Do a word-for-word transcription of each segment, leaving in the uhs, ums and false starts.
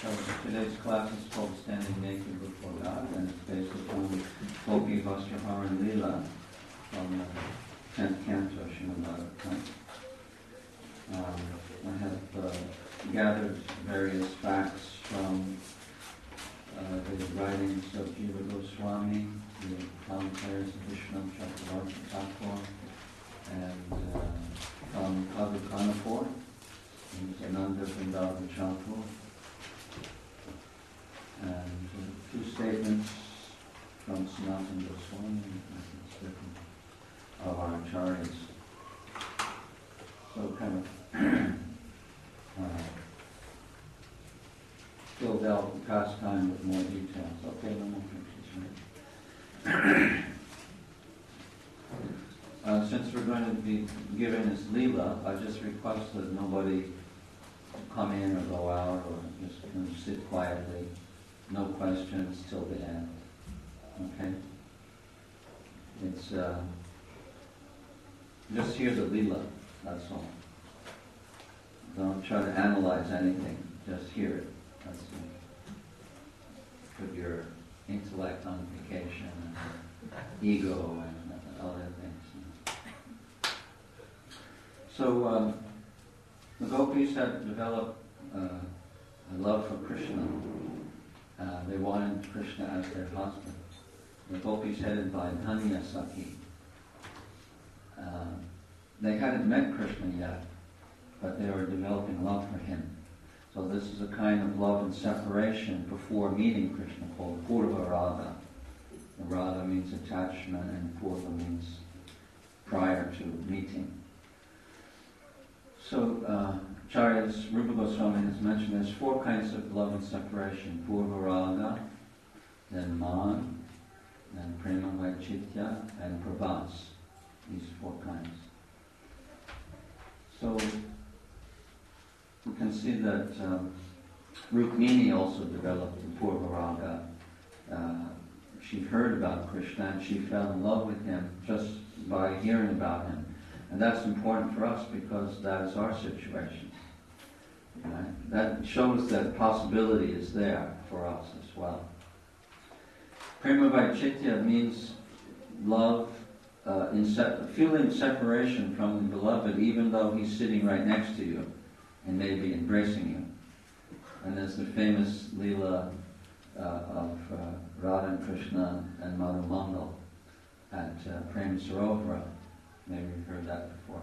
So today's class is called Standing Naked Before God, and it's based upon Gopi Vastraharan Leela from the tenth canto, Srimad Bhagavatam. Um, I have uh, gathered various facts from uh, the writings of Jiva Goswami, the commentaries of Vishnu Chakravarti Thakur, and uh, from Kavi Kanapur, and Ananda Vrindavan Thakur, and uh, two statements from Sanatana Goswami of our acharyas. So kind of uh, filled out the pastime with more details. Okay, no more pictures, right? Uh, since we're going to be giving this Leela, I just request that nobody come in or go out, or just you know, sit quietly. No questions till the end. Okay? It's uh, just hear the Leela, that's all. Don't try to analyze anything, just hear it. That's it. Put your intellect on vacation and ego and other things. So um, the gopis had developed uh, a love for Krishna. Uh, they wanted Krishna as their husband. The gopis headed by Dhanya Sakhi. Uh, they hadn't met Krishna yet, but they were developing love for him. So this is a kind of love and separation before meeting Krishna called Purva Raga. The Raga means attachment and Purva means prior to meeting. So uh, Acharyas Rupa Goswami has mentioned there's four kinds of love and separation. Purva Raga, then Man, then Prema Vaicitya, and Prabhas. These four kinds. So we can see that um, Rukmini also developed the Purva Raga. Uh, she heard about Krishna and she fell in love with him just by hearing about him. And that's important for us because that is our situation. Right? That shows that possibility is there for us as well. Prema Vaicitya means love, uh, in se- feeling separation from the beloved even though he's sitting right next to you and maybe embracing you. And there's the famous Leela uh, of uh, Radha and Krishna and Madhu Mangal at uh, Prem Sarovara. Maybe you've heard that before.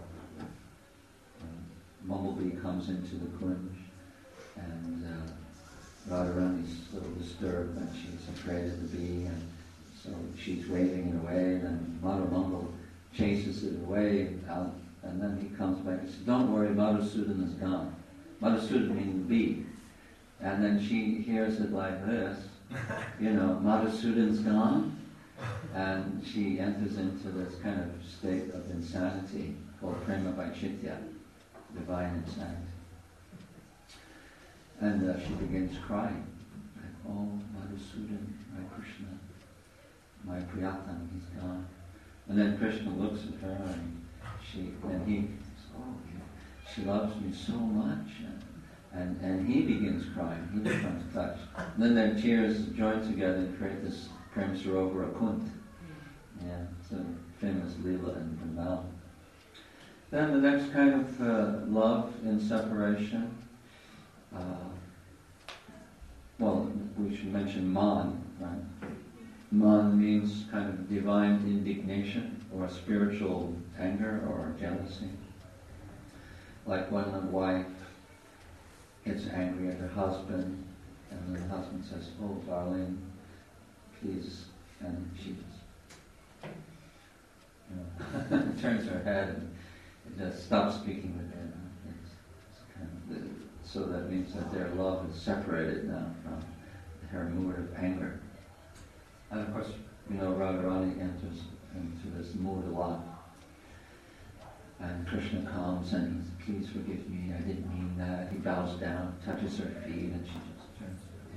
Uh, Bumblebee comes into the kunj and uh, Radharani's a little disturbed and she's afraid of the bee, and so she's waving it away, and then Madhu Mangal chases it away out, and then he comes back and says, "Don't worry, Madhusudan is gone." Madhusudan means the bee. And then she hears it like this, you know, Madhusudan's gone. And she enters into this kind of state of insanity called Prema Vaicitya, divine insanity. And uh, she begins crying, like, "Oh, Madhusudan, my Krishna, my Priyatam, he's gone." And then Krishna looks at her and she, and he says, "Oh, she loves me so much." And, and he begins crying, he becomes touched. And then their tears join together and create this Prem Sarovara Kunt. Yeah, it's a famous Leela in Vrindavan. Then the next kind of uh, love in separation, uh, well, we should mention Man, right? Man means kind of divine indignation or spiritual anger or jealousy. Like when a wife gets angry at her husband and the husband says, "Oh, darling, please," and she just you know, turns her head and just stops speaking with him. It's, it's kind of, so that means that their love is separated now from her mood of anger. And of course, you know, Radharani enters into this mood a lot. And Krishna comes and he says, "Please forgive me, I didn't mean that." He bows down, touches her feet, and she just turns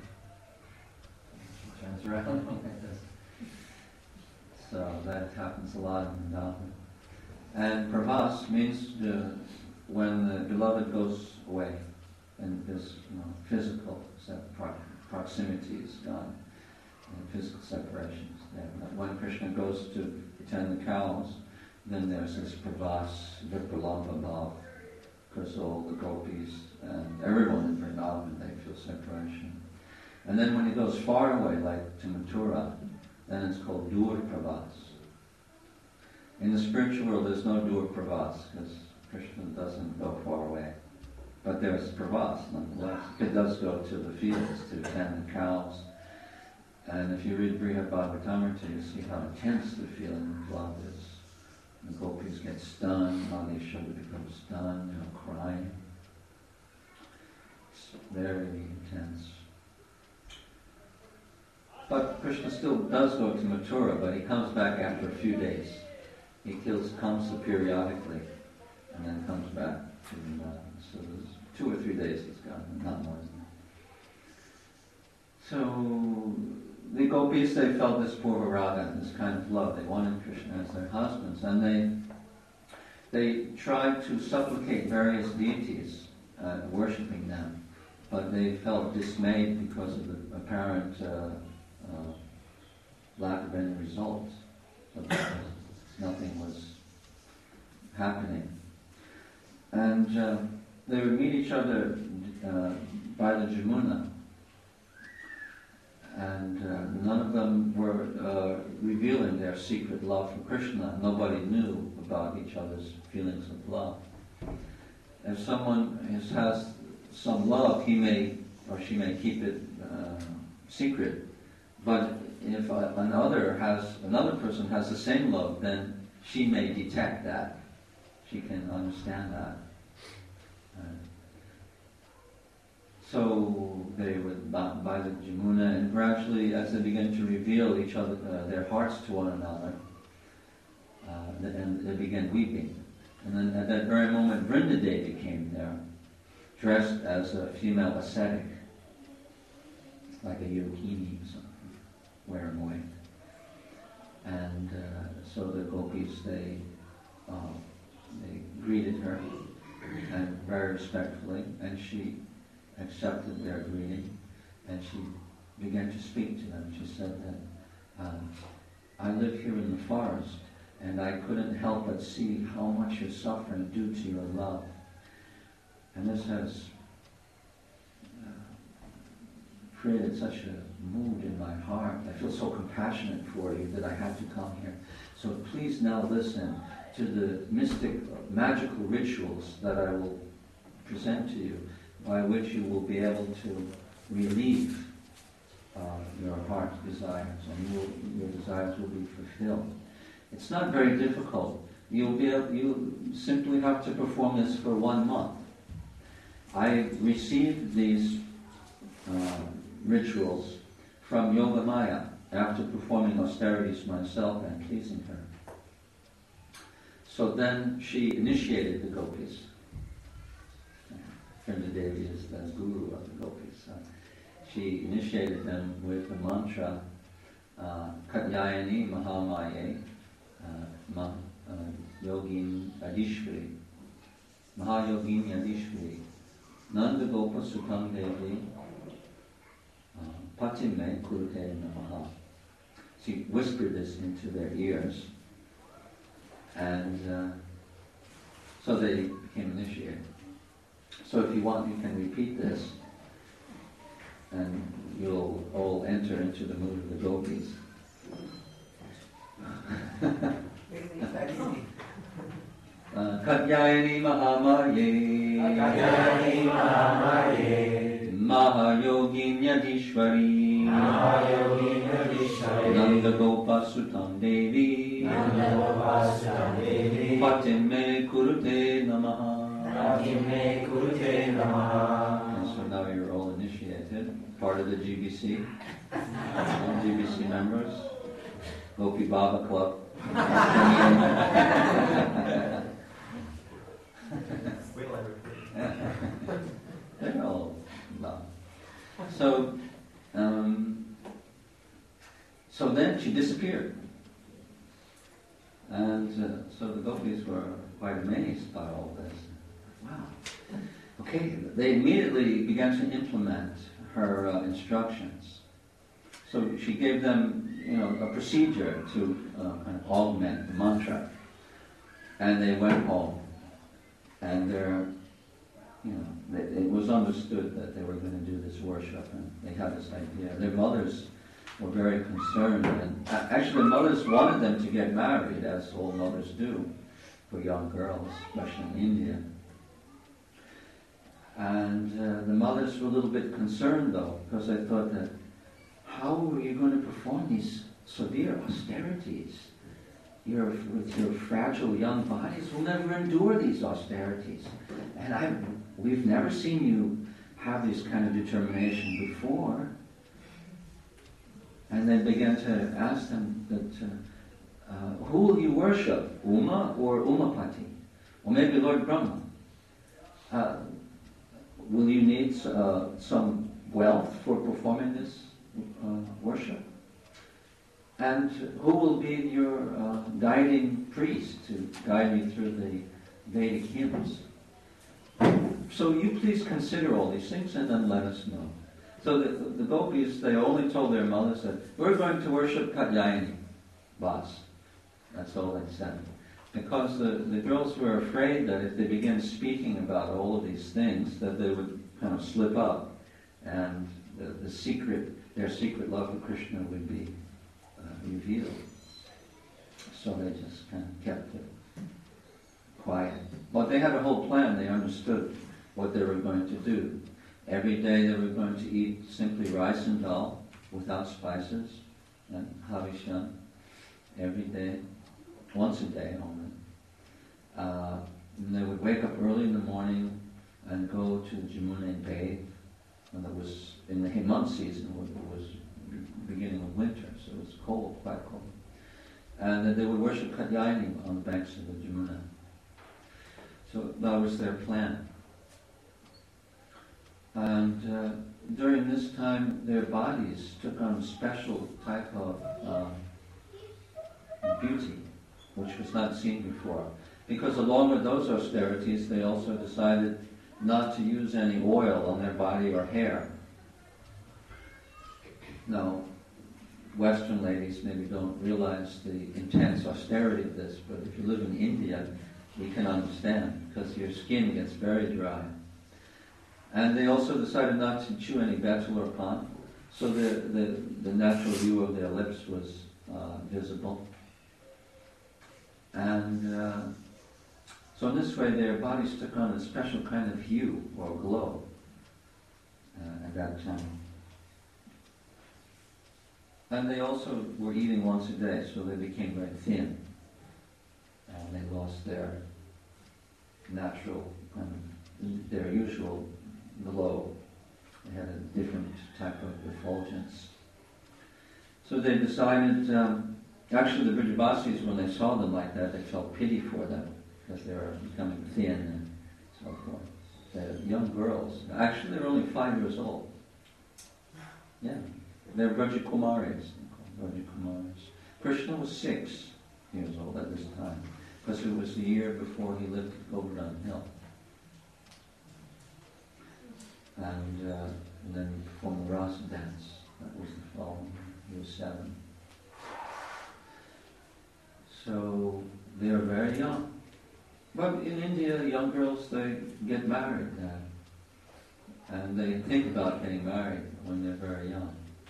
she turns around like this. So that happens a lot in Vrindavan. And Prabhas means the, when the beloved goes away. and this, you know, physical sep- pro- proximity is gone, and physical separation is there. But when Krishna goes to tend the cows, then there's this pravas, vipralambha bhav, because all the gopis and everyone in Vrindavan, they feel separation. And then when he goes far away, like to Mathura, then it's called dur pravas. In the spiritual world, there's no dur pravas, because Krishna doesn't go far away. But there's pravas, nonetheless. It does go to the fields to tend the cows. And if you read Brihad Bhagavatamrita, you see how intense the feeling of love is. The gopis get stunned, Madhya becomes stunned, you know, crying. It's very intense. But Krishna still does go to Mathura, but he comes back after a few days. He kills Kamsa periodically, and then comes back to Vrindavan. So there's two or three days he's gone, not more than that. So the gopis, they felt this purva raga, this kind of love. They wanted Krishna as their husbands, and they they tried to supplicate various deities, uh, worshipping them, but they felt dismayed because of the apparent uh, uh, lack of any results. So nothing was happening, and uh, they would meet each other uh, by the Jamuna. And uh, none of them were uh, revealing their secret love for Krishna. Nobody knew about each other's feelings of love. If someone is, has some love, he may or she may keep it uh, secret. But if uh, another has another person has the same love, then she may detect that. She can understand that. Uh, So they would by the Jamuna, and gradually, as they began to reveal each other, uh, their hearts to one another, uh, and they began weeping. And then at that very moment, Vrinda Devi came there, dressed as a female ascetic, like a yogini or something, wearing white. And uh, so the gopis, they uh, they greeted her, and very respectfully, and she accepted their greeting, and she began to speak to them. She said that, um, I live here in the forest, and I couldn't help but see how much you're suffering due to your love. And this has uh, created such a mood in my heart. I feel so compassionate for you that I had to come here. So please now listen to the mystic, magical rituals that I will present to you, by which you will be able to relieve uh, your heart's desires, and you will, your desires will be fulfilled. It's not very difficult. You'll be able, you simply have to perform this for one month. I received these uh, rituals from Yogamaya after performing austerities myself and pleasing her. So then she initiated the gopis. Vrinda Devi is the guru of the gopis. Uh, she initiated them with the mantra uh, Katyayani Mahamaye uh, ma, uh, Yogin Adishvari Mahayogin Adishvari Nanda Gopa Sutam Devi uh, Patime Kurute Namaha. She whispered this into their ears, and uh, so they became initiated. So if you want, you can repeat this, and you'll all enter into the mood of the gopis. Katyayani Mahamaye Katyayani Mahamaye Mahayogin Yadishvari Mahayogin Yadishvari Nanda Gopa Sutam Devi Nanda Gopa Sutam Devi Patime Kurute Namaha. Patime Kurute Namaha. And so now you're all initiated, part of the G B C, all G B C members, Gopi Baba Club. They're all love. So, um, so then she disappeared. And uh, so the gopis were quite amazed by all this. Wow. Okay, they immediately began to implement her uh, instructions. So she gave them, you know, a procedure to uh, kind of augment the mantra. And they went home. And they're, you know, they, it was understood that they were going to do this worship, and they had this idea. Their mothers were very concerned, and actually mothers wanted them to get married, as all mothers do for young girls, especially in India. And uh, the mothers were a little bit concerned, though, because they thought that, how are you going to perform these severe austerities? Your, with your fragile young bodies will never endure these austerities. And I, we've never seen you have this kind of determination before. And they began to ask them that, uh, uh, who will you worship, Uma or Umapati? Or maybe Lord Brahma? Uh, will you need uh, some wealth for performing this uh, worship? And who will be your uh, guiding priest to guide you through the Vedic hymns? So you please consider all these things and then let us know. So the, the gopis, they only told their mothers that we're going to worship Katyayani, Bas. That's all they said. Because the, the girls were afraid that if they began speaking about all of these things, that they would kind of slip up, and the, the secret, their secret love for Krishna would be uh, revealed. So they just kind of kept it quiet. But they had a whole plan. They understood what they were going to do. Every day they were going to eat simply rice and dal without spices and havishan every day, once a day only. Uh, and they would wake up early in the morning and go to the Jamuna and bathe. And it was in the Hemant season, it was beginning of winter, so it was cold, quite cold. And then they would worship Katyayani on the banks of the Jamuna. So that was their plan. And uh, during this time, their bodies took on a special type of uh, beauty, which was not seen before. Because along with those austerities, they also decided not to use any oil on their body or hair. Now, Western ladies maybe don't realize the intense austerity of this, but if you live in India, you can understand, because your skin gets very dry. And they also decided not to chew any betel or pan, so the, the, the natural hue of their lips was uh, visible. And uh, so in this way their bodies took on a special kind of hue or glow uh, at that time. And they also were eating once a day, so they became very thin. And they lost their natural, kind of, their usual glow. They had a different type of effulgence. So they decided, um, actually the Brijabasis, when they saw them like that, they felt pity for them, because they were becoming thin and so forth. They're young girls. Actually, they're only five years old. Yeah. They're Brajakumaris. Brajakumaris. Krishna was six years old at this time, because it was the year before he lived at Govardhan Hill. And, uh, and then he performed the Rasa dance. That was the following. He was seven. So they are very young. But in India, young girls, they get married now. And they think about getting married when they're very young.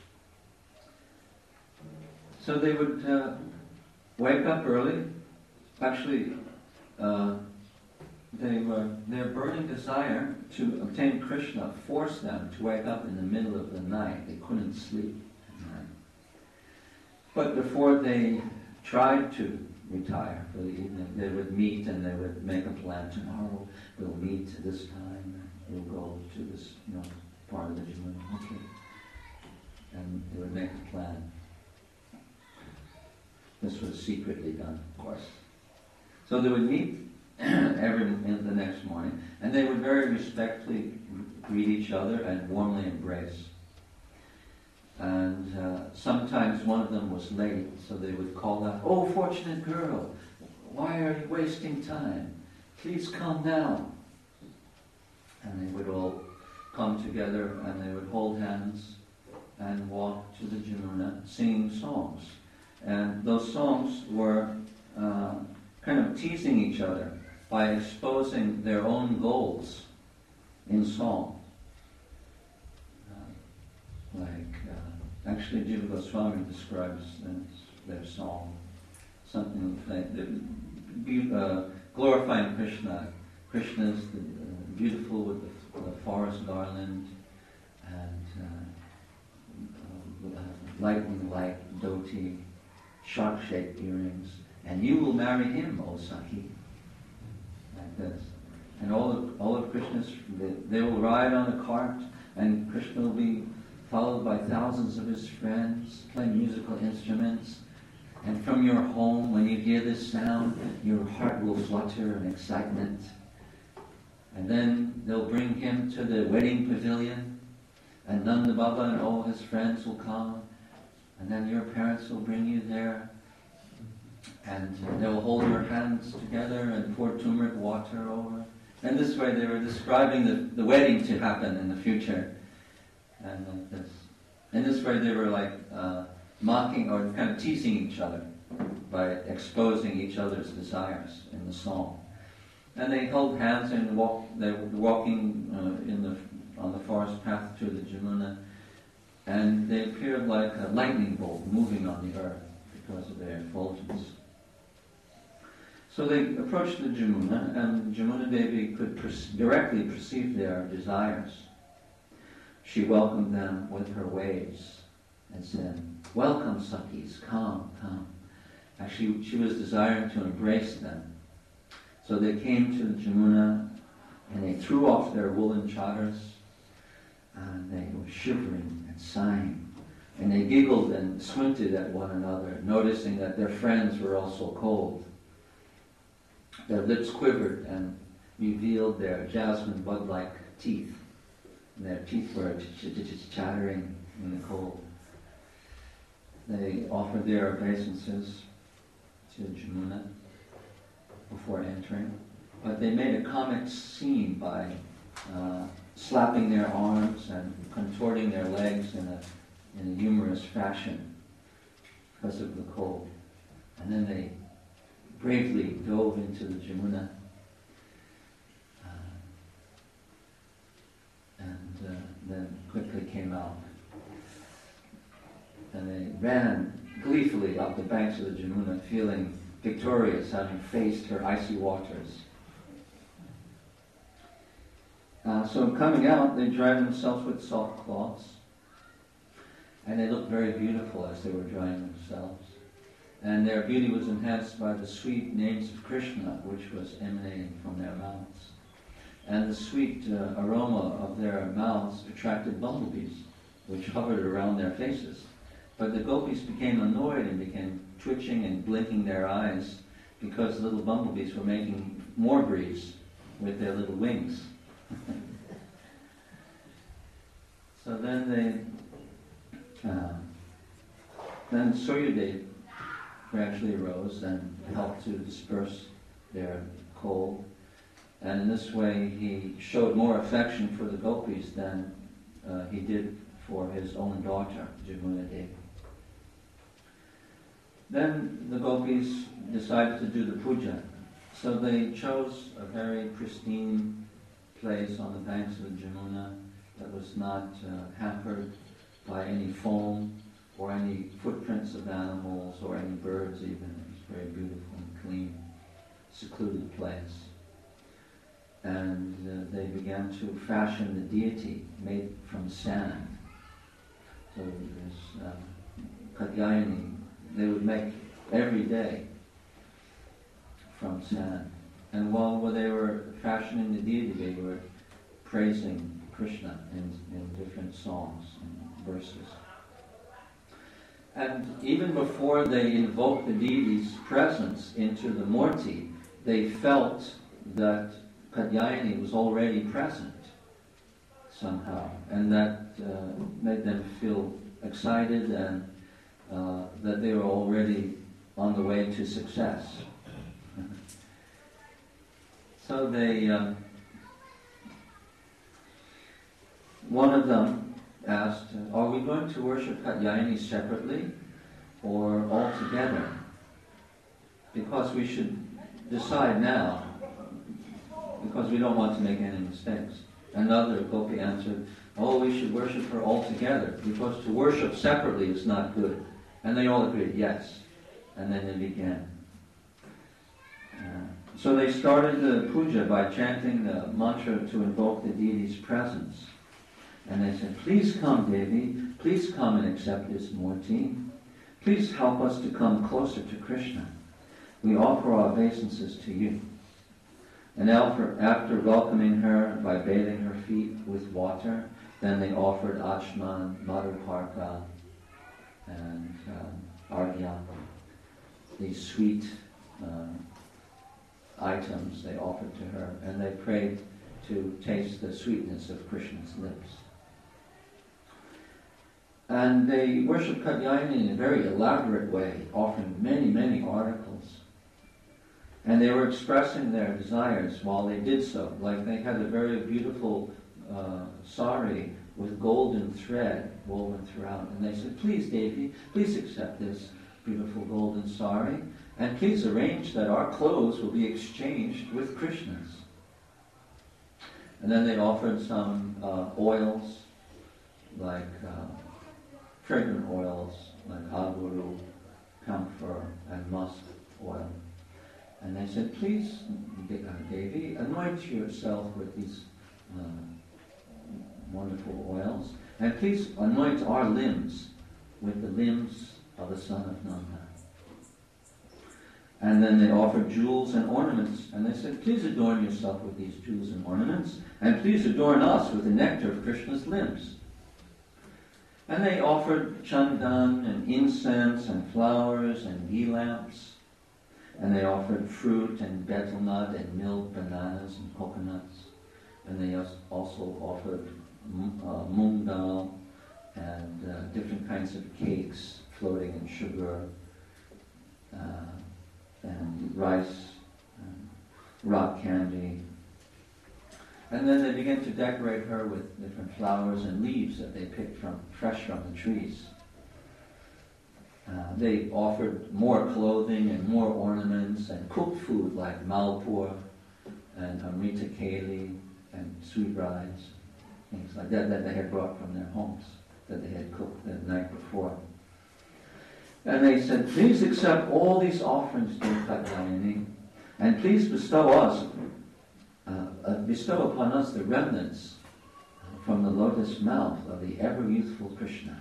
So they would uh, wake up early. Actually, uh, they were, their burning desire to obtain Krishna forced them to wake up in the middle of the night. They couldn't sleep at night. But before they tried to retire for the evening, they would meet and they would make a plan. Tomorrow we'll meet at this time. We'll go to this, you know, part of the Jamuna. Okay. And they would make a plan. This was secretly done, of course. So they would meet every in the next morning, and they would very respectfully greet each other and warmly embrace. And uh, sometimes one of them was late, so they would call out, "Oh, fortunate girl, why are you wasting time? Please come now." And they would all come together and they would hold hands and walk to the Jamuna singing songs. And those songs were uh, kind of teasing each other by exposing their own goals in song. Uh, like, uh, actually Jiva Goswami describes this, their song, something like the, uh, glorifying Krishna. Krishna is the, uh, beautiful with the, the forest garland and uh, uh, lightning-like dhoti, shark-shaped earrings, and you will marry him, O Sakhi. Like this. And all of, all of Krishna's, they, they will ride on a cart, and Krishna will be followed by thousands of his friends, playing musical instruments. And from your home, when you hear this sound, your heart will flutter in excitement. And then they'll bring him to the wedding pavilion, and Nanda Baba and all his friends will come, and then your parents will bring you there, and they'll hold your hands together and pour turmeric water over. And this way they were describing the, the wedding to happen in the future. And like this. In this way they were like uh, mocking or kind of teasing each other by exposing each other's desires in the song. And they held hands and walked, they were walking uh, in the, on the forest path to the Jamuna, and they appeared like a lightning bolt moving on the earth because of their effulgence. So they approached the Jamuna, and Jamuna Devi could per- directly perceive their desires. She welcomed them with her waves and said, "Welcome, Sakhis, come, come." Actually, she was desiring to embrace them. So they came to the Jamuna, and they threw off their woolen chadars, and they were shivering and sighing. And they giggled and squinted at one another, noticing that their friends were also cold. Their lips quivered and revealed their jasmine bud-like teeth. And their teeth were chattering in the cold. They offered their obeisances to Jamuna before entering, but they made a comic scene by uh, slapping their arms and contorting their legs in a in a humorous fashion because of the cold. And then they bravely dove into the Jamuna uh, and uh, then quickly came out. And they ran gleefully up the banks of the Jamuna, feeling victorious, having faced her icy waters. Uh, so coming out, they dried themselves with soft cloths, and they looked very beautiful as they were drying themselves. And their beauty was enhanced by the sweet names of Krishna, which was emanating from their mouths. And the sweet uh, aroma of their mouths attracted bumblebees, which hovered around their faces. But the gopis became annoyed and began twitching and blinking their eyes because little bumblebees were making more breeze with their little wings. So then they, uh, then Suryadev gradually arose and helped to disperse their cold. And in this way he showed more affection for the gopis than uh, he did for his own daughter, Jamuna Devi. Then the gopis decided to do the puja. So they chose a very pristine place on the banks of the Jamuna that was not uh, hampered by any foam or any footprints of animals or any birds even. It was very beautiful and clean, secluded place. And uh, they began to fashion the deity made from sand. So this uh, Katyayani, they would make every day from sand. And while they were fashioning the deity, they were praising Krishna in, in different songs and verses. And even before they invoked the deity's presence into the Murti, they felt that Katyayani was already present somehow, and that uh, made them feel excited and uh, that they were already on the way to success. So they uh, one of them asked, are we going to worship Katyayani separately or all together? Because we should decide now, because we don't want to make any mistakes. Another gopi answered, oh, we should worship her all together, because to worship separately is not good. And they all agreed, yes. And then they began. Uh, so they started the puja by chanting the mantra to invoke the deity's presence. And they said, please come, Devi, please come and accept this murti. Please help us to come closer to Krishna. We offer our obeisances to you. And after, after welcoming her by bathing her feet with water, then they offered Achman, Madhuparka, and um, Arghya, these sweet uh, items they offered to her, and they prayed to taste the sweetness of Krishna's lips. And they worshipped Katyayani in a very elaborate way, offering many, many articles. And they were expressing their desires while they did so. Like they had a very beautiful uh, sari with golden thread woven throughout. And they said, please, Devi, please accept this beautiful golden sari. And please arrange that our clothes will be exchanged with Krishna's. And then they offered some uh, oils, like uh, fragrant oils, like aguru, camphor, and musk oil. And they said, please, Devi, anoint yourself with these uh, wonderful oils, and please anoint our limbs with the limbs of the son of Nanda. And then they offered jewels and ornaments, and they said, please adorn yourself with these jewels and ornaments, and please adorn us with the nectar of Krishna's limbs. And they offered chandan and incense and flowers and ghee lamps. And they offered fruit and betel nut and milk, bananas and coconuts. And they also offered uh, moong dal and uh, different kinds of cakes floating in sugar uh, and rice, and rock candy. And then they began to decorate her with different flowers and leaves that they picked from fresh from the trees. Uh, they offered more clothing and more ornaments and cooked food like malpur and amrita keli and sweet rice, things like that that they had brought from their homes, that they had cooked the night before. And they said, please accept all these offerings, dear Katyayani, and please bestow us, uh, uh, bestow upon us the remnants from the lotus mouth of the ever-youthful Krishna.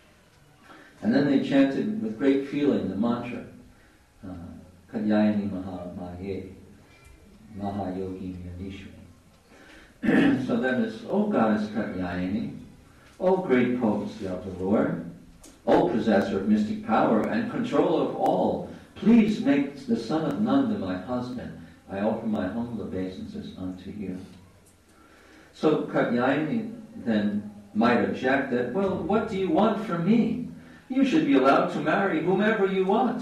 And then they chanted with great feeling the mantra, uh, Katyayani Maha Mahe, Mahayogi Nirishwari. So that is, O Goddess Katyayani, O great potency of the Lord, O possessor of mystic power and controller of all, please make the son of Nanda my husband. I offer my humble obeisances unto you. So Katyayani then might object that, well, what do you want from me? You should be allowed to marry whomever you want.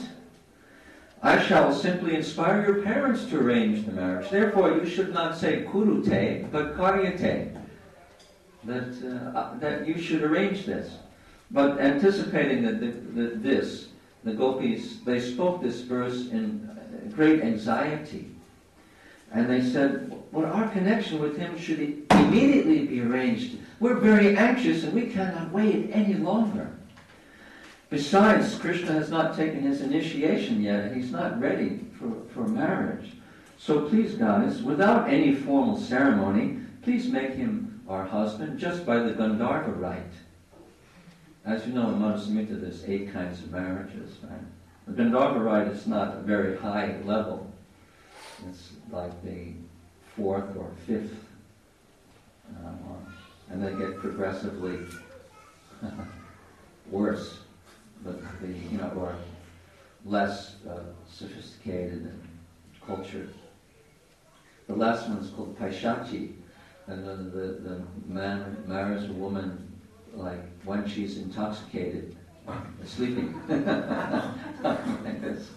I shall simply inspire your parents to arrange the marriage. Therefore, you should not say kurute, but karyate. That, uh, that you should arrange this. But anticipating that the, the, this, the gopis, they spoke this verse in great anxiety. And they said, well, our connection with him should immediately be arranged. We're very anxious and we cannot wait any longer. Besides, Krishna has not taken his initiation yet, and he's not ready for, for marriage. So please, Goddess, without any formal ceremony, please make him our husband just by the Gandharva rite. As you know, in Madhusamhita there's eight kinds of marriages, right? The Gandharva rite is not a very high level. It's like the fourth or fifth uh, one. And they get progressively worse. But the, you know, or less uh, sophisticated and cultured. The last one is called Paishachi, and the, the, the man marries a woman like when she's intoxicated, sleeping. Like this.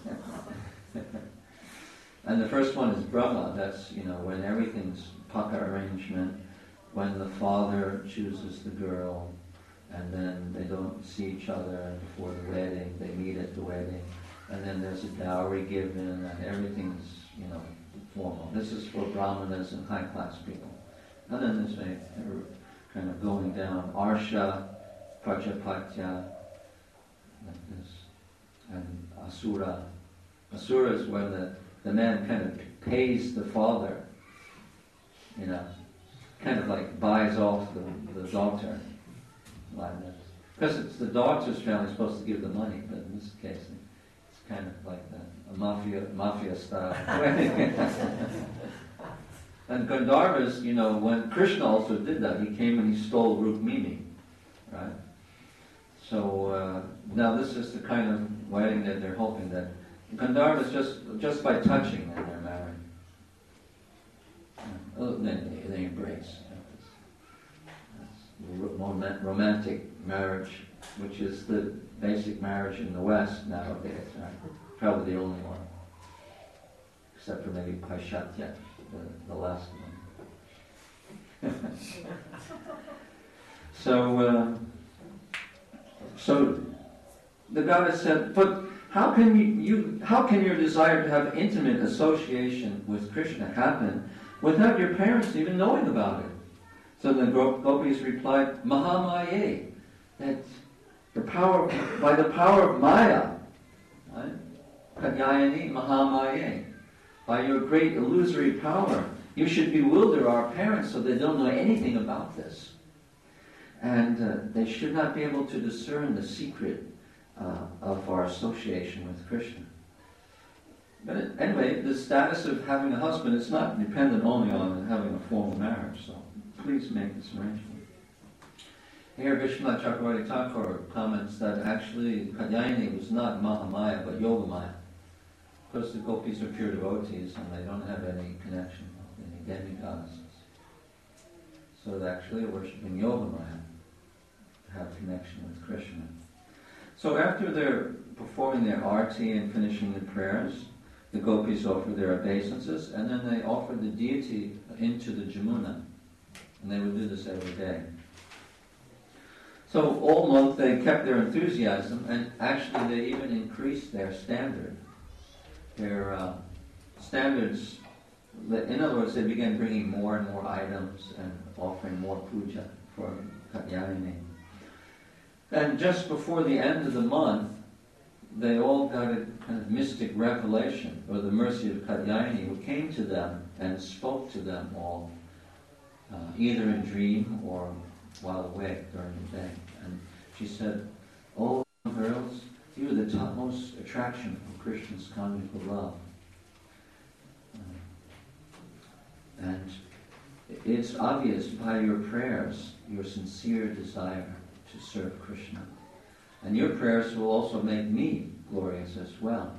And the first one is Brahma. That's, you know, when everything's paka arrangement, when the father chooses the girl, and then they don't see each other before the wedding, they meet at the wedding, and then there's a dowry given, and everything's, you know, formal. This is for brahmanas and high-class people. And then there's a, a kind of going down, Arsha, Prajapatya, like this, and Asura. Asura is when the, the man kind of pays the father, you know, kind of like buys off the, the daughter, like this. Because it's the daughter's family supposed to give the money, but in this case, it's kind of like that, a mafia, mafia style. And Gandharvas, you know, when Krishna also did that, he came and he stole Rukmini, right? So uh, now this is the kind of wedding that they're hoping that Gandharvas just just by touching them they're married. Oh, then they, they embrace. That's romantic marriage, which is the basic marriage in the West nowadays, right? Probably the only one, except for maybe Paishatya, the, the last one. so, uh, so the goddess said, "But how can you, you? How can your desire to have intimate association with Krishna happen without your parents even knowing about it?" So the gopis replied, "Mahamaya," that the power, by the power of Maya, right? Katyayani Mahamaya, by your great illusory power, you should bewilder our parents so they don't know anything about this, and uh, they should not be able to discern the secret uh, of our association with Krishna. But it, anyway, the status of having a husband is not dependent only on having a formal marriage, so please make this arrangement. Here Vishwanath Chakravarti Thakur comments that actually Katyayani was not Mahamaya but Yogamaya, because the gopis are pure devotees and they don't have any connection with any demigoddesses. So they're actually worshipping Yogamaya to have connection with Krishna. So after they're performing their arti and finishing the prayers, the gopis offer their obeisances, and then they offer the deity into the Jamuna. And they would do this every day. So all month they kept their enthusiasm, and actually they even increased their standard. Their uh, standards, in other words, they began bringing more and more items and offering more puja for Katyayani. And just before the end of the month, they all got a kind of mystic revelation, or the mercy of Katyayani, who came to them and spoke to them all, uh, either in dream or while awake during the day. And she said, "Oh, girls, you are the topmost attraction for Krishna's conjugal love." Uh, and it's obvious by your prayers, your sincere desire to serve Krishna. And your prayers will also make me glorious as well.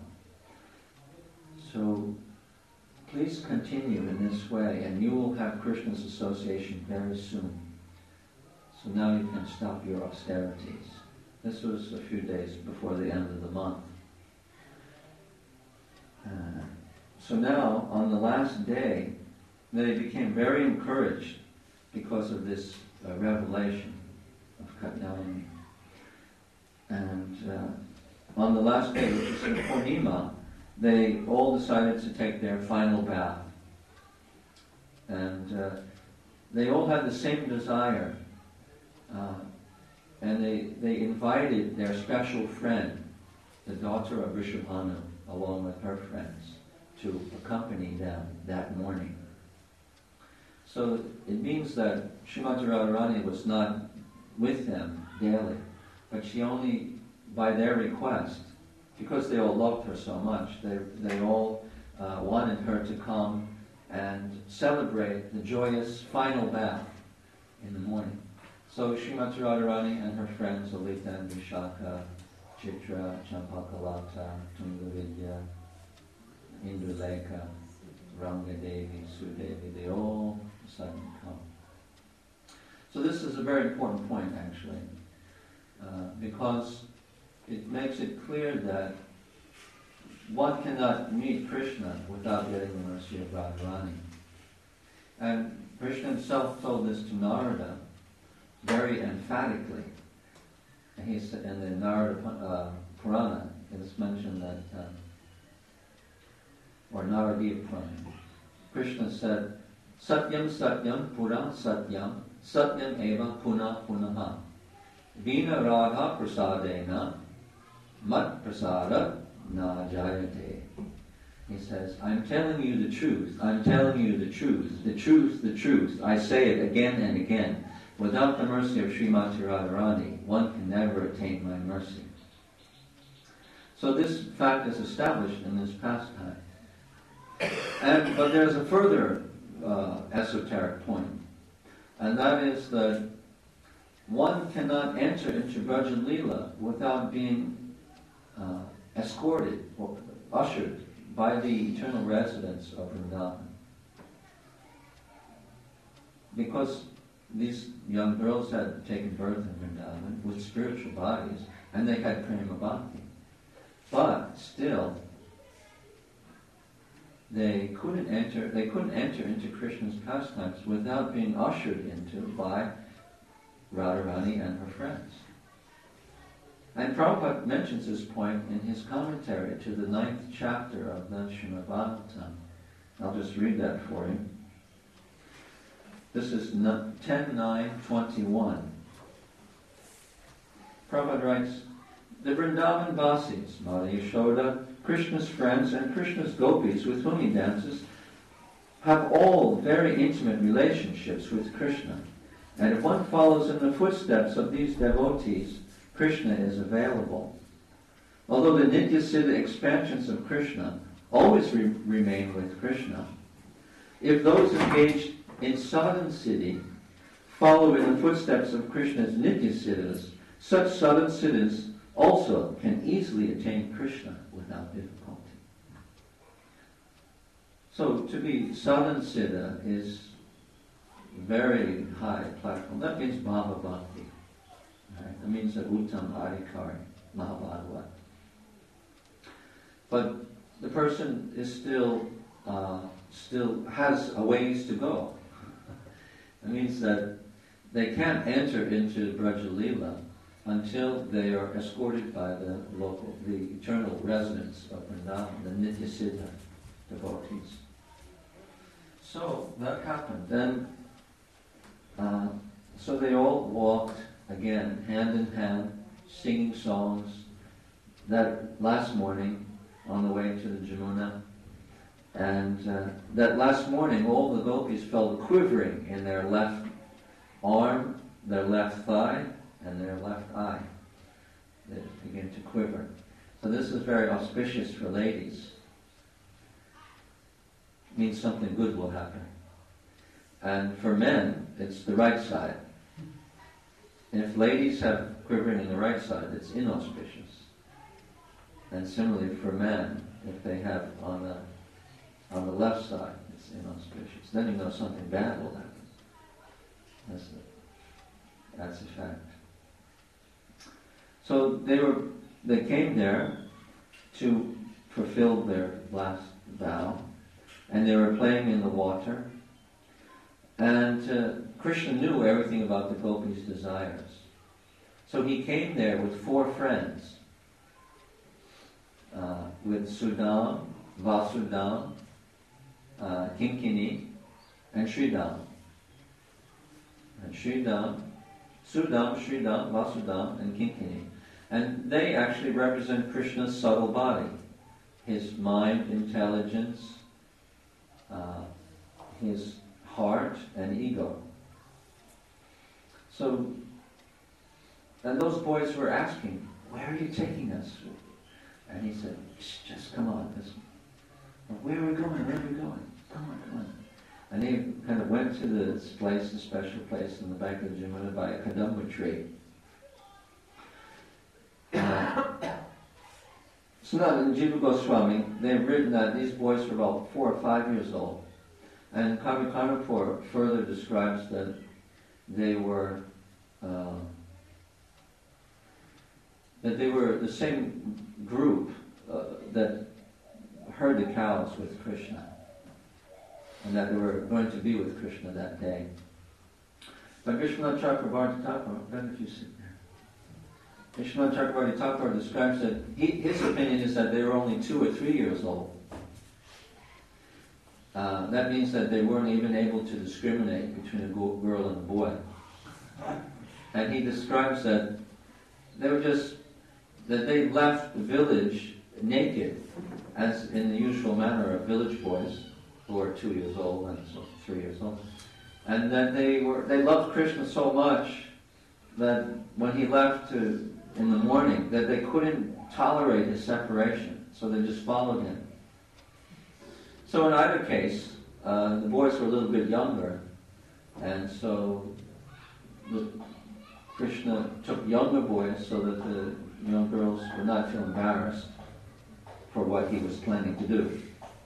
So please continue in this way, and you will have Krishna's association very soon. So now you can stop your austerities. This was a few days before the end of the month. Uh, so now, on the last day, they became very encouraged because of this uh, revelation of Katyayani. And uh, on the last day, which is in Purnima, they all decided to take their final bath. And uh, they all had the same desire. Uh, and they, they invited their special friend, the daughter of Rishabhanu, along with her friends, to accompany them that morning. So it means that Srimati Radharani was not with them daily, but she only, by their request, because they all loved her so much, they, they all uh, wanted her to come and celebrate the joyous final bath in the morning. So Srimati Radharani and her friends, Alita and Vishaka, Chitra, Champakalata, Tungavidya, Indruleka, Rangadevi, Sudevi, they all decided to come. So this is a very important point, actually, uh, because it makes it clear that one cannot meet Krishna without getting the mercy of Radharani. And Krishna himself told this to Narada very emphatically. And he said in the Narada uh, Purana, it's mentioned that, uh, or Naradiya Purana, Krishna said, Satyam Satyam Pura Satyam Satyam Eva Puna Punaha Vina Radha Prasadena Mat Prasada Na Jayate. He says, I'm telling you the truth, I'm telling you the truth, the truth, the truth. I say it again and again. Without the mercy of Srimati Radharani, one can never attain my mercy. So this fact is established in this pastime. And, but there's a further uh, esoteric point, and that is that one cannot enter into Braja Leela without being uh, escorted or ushered by the eternal residents of Vrindavan. Because these young girls had taken birth in Vrindavan with spiritual bodies, and they had prema bhakti. But still, they couldn't enter. They couldn't enter into Krishna's pastimes without being ushered into by Radharani and her friends. And Prabhupada mentions this point in his commentary to the ninth chapter of the Srimad Bhagavatam. I'll just read that for you. This is ten nine twenty-one. Prabhupada writes, the Vrindavan Vasis, Mata Yashoda, Krishna's friends, and Krishna's gopis with whom he dances have all very intimate relationships with Krishna. And if one follows in the footsteps of these devotees, Krishna is available. Although the Nitya-Siddha expansions of Krishna always re- remain with Krishna, if those engaged in sadhana siddhi follow in the footsteps of Krishna's Nitya-Siddhas, such sadhana siddhas also can easily attain Krishna without difficulty. So to be sadhana siddha is very high platform. That means Bhava Bhakti. Right? That means that Uttam Adhikari, Mahabhagavad. But the person is still uh, still has a ways to go. It means that they can't enter into Braja Leela until they are escorted by the local, the eternal residents of Vrindavan, the Nitya-Siddha devotees. So that happened. Then, uh, so they all walked again, hand in hand, singing songs. That last morning, on the way to the Jamuna, and uh, that last morning, all the gopis felt a quivering in their left arm, their left thigh, and their left eye. They begin to quiver. So this is very auspicious for ladies. It means something good will happen. And for men, it's the right side. And if ladies have quivering in the right side, it's inauspicious. And similarly for men, if they have on the on the left side, it's inauspicious. Then you know something bad will happen. That's a, that's a fact. So they were they came there to fulfill their last vow, and they were playing in the water. And uh, Krishna knew everything about the gopis' desires. So he came there with four friends, uh, with Sudam, Vasudam, uh, Kinkini, and Sridam. And Sridam, Sudam, Sridam, Vasudam, and Kinkini. And they actually represent Krishna's subtle body, his mind, intelligence, uh, his heart, and ego. So, and those boys were asking, where are you taking us? And he said, just come on. This, where are we going? Where are we going? Come on, come on. And he kind of went to this place, a special place in the back of the Jamuna by a kadamba tree. Uh, Sanatana and Jiva Goswami, they've written that these boys were about four or five years old. And Kavi Karnapur further describes that they were uh, that they were the same group uh, that herd the cows with Krishna. and that they were going to be with Krishna that day. But Vishwanath Chakravarti Thakur, why don't you sit there? Vishwanath Chakravarti Thakur describes that he, his opinion is that they were only two or three years old. Uh, that means that they weren't even able to discriminate between a girl and a boy. And he describes that they were just, that they left the village naked, as in the usual manner of village boys who are two years old and so three years old. And that they were, they loved Krishna so much that when he left to, in the morning, that they couldn't tolerate his separation, so they just followed him. So in either case, uh, the boys were a little bit younger, and so the, Krishna took younger boys so that the young girls would not feel embarrassed for what he was planning to do.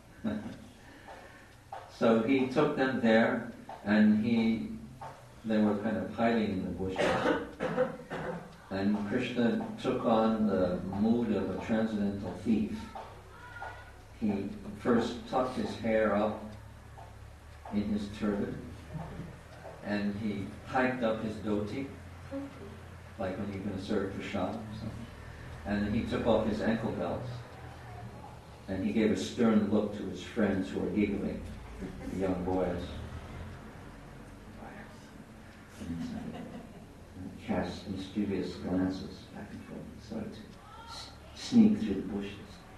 So he took them there, and he, they were kind of hiding in the bushes. And Krishna took on the mood of a transcendental thief. He first tucked his hair up in his turban, and he hiked up his dhoti, like when you're going to serve prasad or something. And then he took off his ankle belts, and he gave a stern look to his friends who were giggling, the young boys. And cast mischievous glances back and forth, and started to s- sneak through the bushes.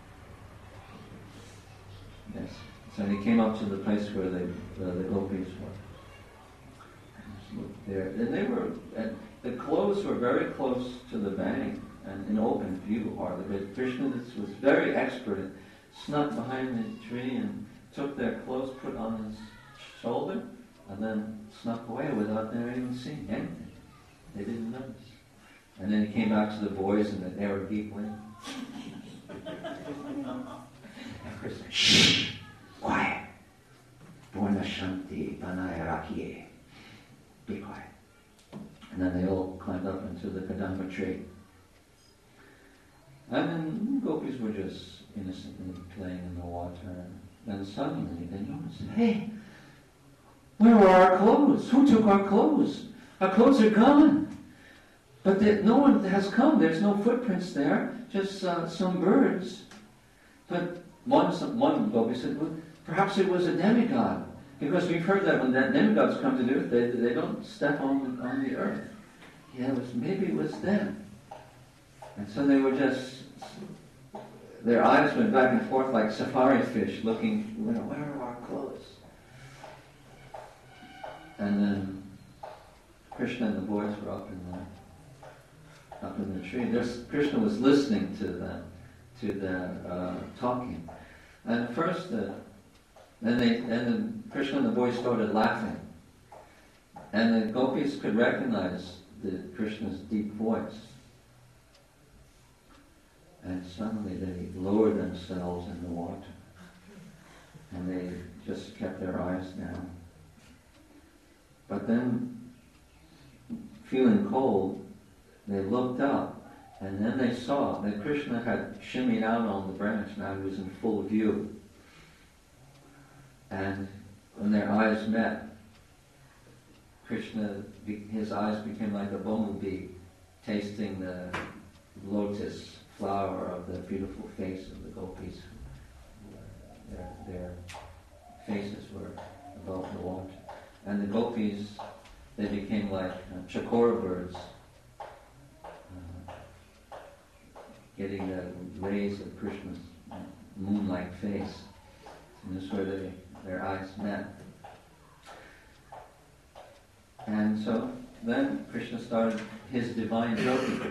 Yes. So he came up to the place where the, uh, the gopis were. And just looked there. And they were, and the clothes were very close to the bank and in open view hardly. But Krishna was very expert and snuck behind the tree and took their clothes, put on his shoulder, and then snuck away without them even seeing anything. They didn't notice. And then he came back to the boys and they were giggling. And Krishna, shh, quiet. Purna Shanti Banaya Rakhiye. Be quiet. And then they all climbed up into the Kadamba tree. And then the gopis were just innocently playing in the water. And then suddenly they noticed, hey, where are our clothes? Who took our clothes? Our clothes are gone. But the, no one has come. There's no footprints there, just uh, some birds. But one, some, one gopi said, well, perhaps it was a demigod. Because we've heard that when that demigods come to do it, they, they don't step on, on the earth. Yeah, it was, maybe it was them. And so they were just, their eyes went back and forth like safari fish looking, where, where are our clothes? And then Krishna and the boys were up in the, up in the tree. There's, Krishna was listening to them, to them uh, talking. And at first, uh, then they, and then Krishna and the boys started laughing. And the gopis could recognize the Krishna's deep voice. And suddenly they lowered themselves in the water. And they just kept their eyes down. But then, feeling cold, they looked up. And then they saw that Krishna had shimmied out on the branch. Now he was in full view. And when their eyes met, Krishna, his eyes became like a bumblebee tasting the lotus flower of the beautiful face of the gopis. Their, their faces were above the water. And the gopis, they became like uh, chakora birds, uh, getting the rays of Krishna's moon-like face. And this is where they, their eyes met. And so then Krishna started his divine joking.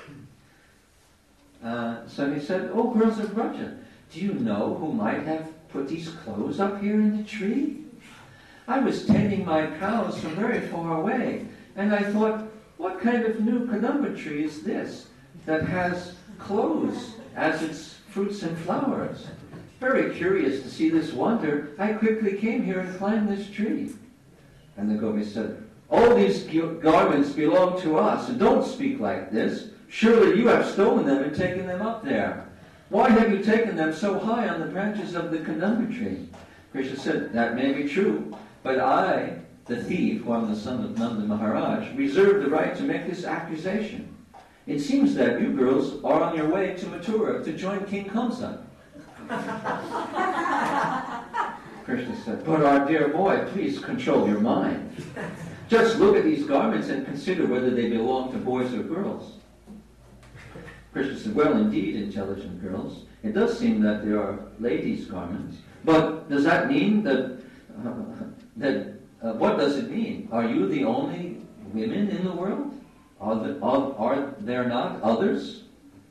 Uh, so he said, oh, girls of Vraja, do you know who might have put these clothes up here in the tree? I was tending my cows from very far away, and I thought, what kind of new Kadamba tree is this that has clothes as its fruits and flowers? Very curious to see this wonder, I quickly came here and climbed this tree. And the gopi said, all these garments belong to us, and don't speak like this. Surely you have stolen them and taken them up there. Why have you taken them so high on the branches of the Kadamba tree? Krishna said, that may be true, but I, the thief, who am the son of Nanda Maharaj, reserve the right to make this accusation. It seems that you girls are on your way to Mathura to join King Kamsa. Krishna said, but our dear boy, please control your mind. Just look at these garments and consider whether they belong to boys or girls. Krishna said, well, indeed, intelligent girls, it does seem that they are ladies' garments. But does that mean that, uh, that uh, what does it mean? Are you the only women in the world? Are, the, are, are there not others?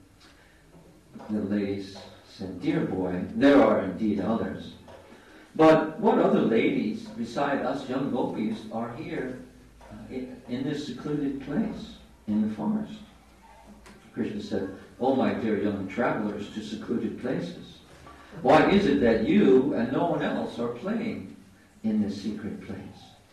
The ladies said, dear boy, there are indeed others. But what other ladies, beside us young gopis, are here uh, in, in this secluded place in the forest? Krishna said, oh my dear young travelers to secluded places, why is it that you and no one else are playing in this secret place?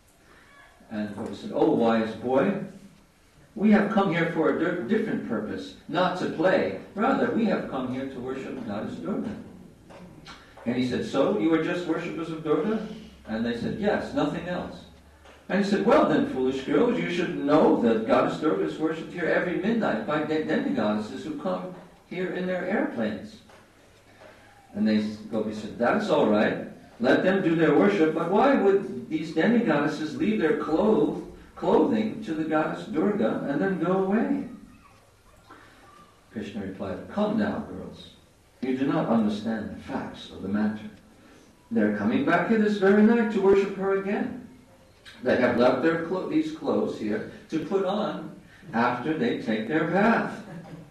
And Gopis said, oh wise boy, we have come here for a di- different purpose, not to play. Rather, we have come here to worship Goddess Durga. And he said, so you are just worshippers of Durga? And they said, yes, nothing else. And he said, well then, foolish girls, you should know that Goddess Durga is worshipped here every midnight by de- demigoddesses who come here in their airplanes. And they, Gopis said, that's all right. Let them do their worship, but why would these demigoddesses leave their clothes, clothing to the goddess Durga and then go away? Krishna replied, come now, girls. You do not understand the facts of the matter. They're coming back here this very night to worship her again. They have left their clo- these clothes here to put on after they take their bath.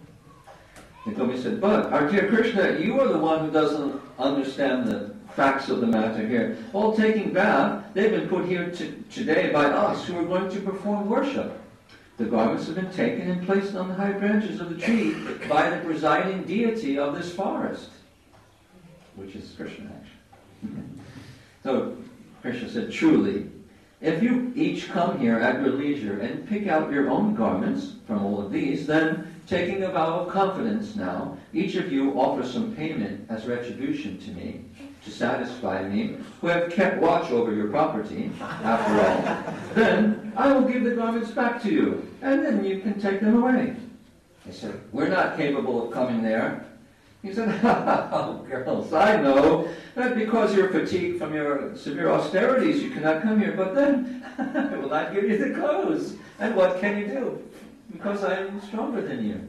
And Gopi said, but our dear Krishna, you are the one who doesn't understand the facts of the matter here. While taking bath, they've been put here to, today by us who are going to perform worship. The garments have been taken and placed on the high branches of the tree by the presiding deity of this forest, which is Krishna, actually. So Krishna said, truly, if you each come here at your leisure and pick out your own garments from all of these, then, taking a vow of confidence now, each of you offer some payment as retribution to me, to satisfy me, who have kept watch over your property, after all. Then I will give the garments back to you, and then you can take them away. They said, we're not capable of coming there. He said, oh, girls, I know that because you're fatigued from your severe austerities, you cannot come here. But then I will not give you the clothes. And what can you do? Because I am stronger than you.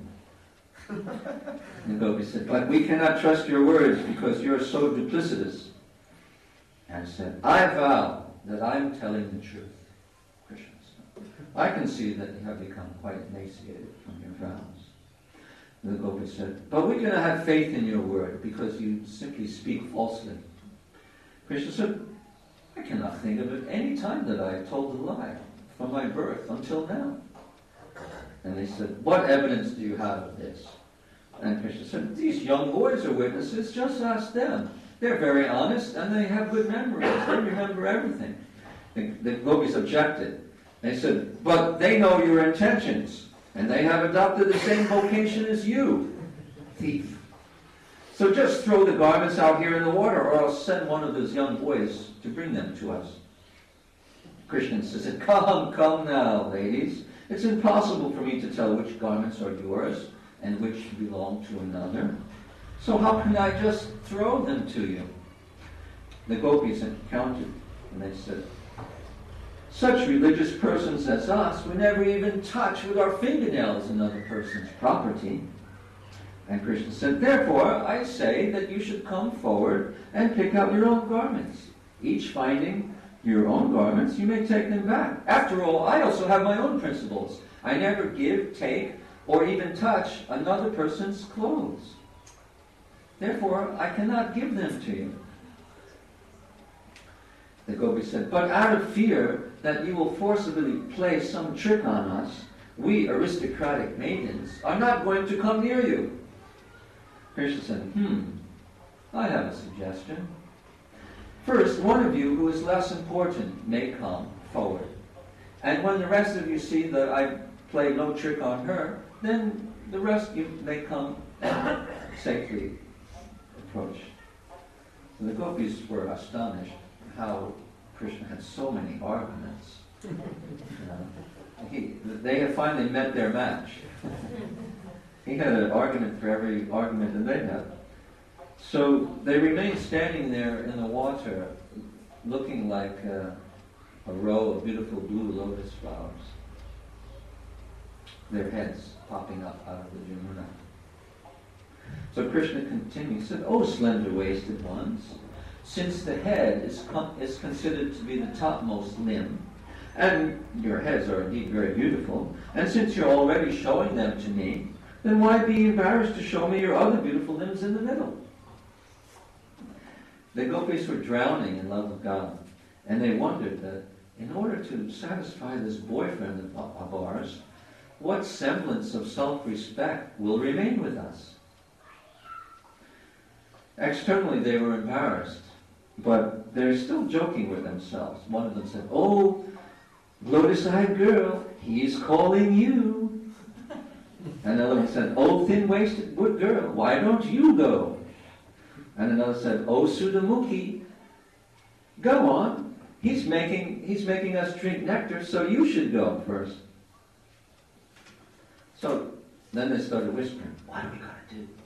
And Gopi said, but we cannot trust your words because you're so duplicitous. And said, I vow that I'm telling the truth. Krishna said, I can see that you have become quite emaciated from your vows. And the Gopi said, but we cannot have faith in your word because you simply speak falsely. Krishna said, I cannot think of any time that I told a lie from my birth until now. And they said, what evidence do you have of this? And Krishna said, these young boys are witnesses, just ask them. They're very honest and they have good memories. They remember everything. The, the Gopis objected. They said, but they know your intentions and they have adopted the same vocation as you, thief. So just throw the garments out here in the water or I'll send one of those young boys to bring them to us. Krishna said, come, come now, ladies. It's impossible for me to tell which garments are yours and which belong to another. So how can I just throw them to you? The Gopis counted, and they said, such religious persons as us would never even touch with our fingernails another person's property. And Krishna said, therefore, I say that you should come forward and pick out your own garments. Each finding your own garments, you may take them back. After all, I also have my own principles. I never give, take, or even touch another person's clothes. Therefore, I cannot give them to you. The Gopi said, but out of fear that you will forcibly play some trick on us, we aristocratic maidens are not going to come near you. Krishna said, hmm, I have a suggestion. First, one of you who is less important may come forward. And when the rest of you see that I play no trick on her, then the rest of you may come and safely approach. The gopis were astonished how Krishna had so many arguments. You know, he, they had finally met their match. He had an argument for every argument that they had. So they remained standing there in the water, looking like uh, a row of beautiful blue lotus flowers, their heads popping up out of the Yamuna. So Krishna continued, he said, "O slender-waisted ones, since the head is, com- is considered to be the topmost limb, and your heads are indeed very beautiful, and since you're already showing them to me, then why be embarrassed to show me your other beautiful limbs in the middle?" The gopis were drowning in love of God, and they wondered that in order to satisfy this boyfriend of, of ours, what semblance of self-respect will remain with us? Externally they were embarrassed, but they're still joking with themselves. One of them said, "Oh, lotus-eyed girl, he's calling you." And another one said, "Oh, thin-waisted good girl, why don't you go?" And another said, "Oh, Sudamukhi, go on. He's making he's making us drink nectar, so you should go first." So then they started whispering, "What are we going to do?"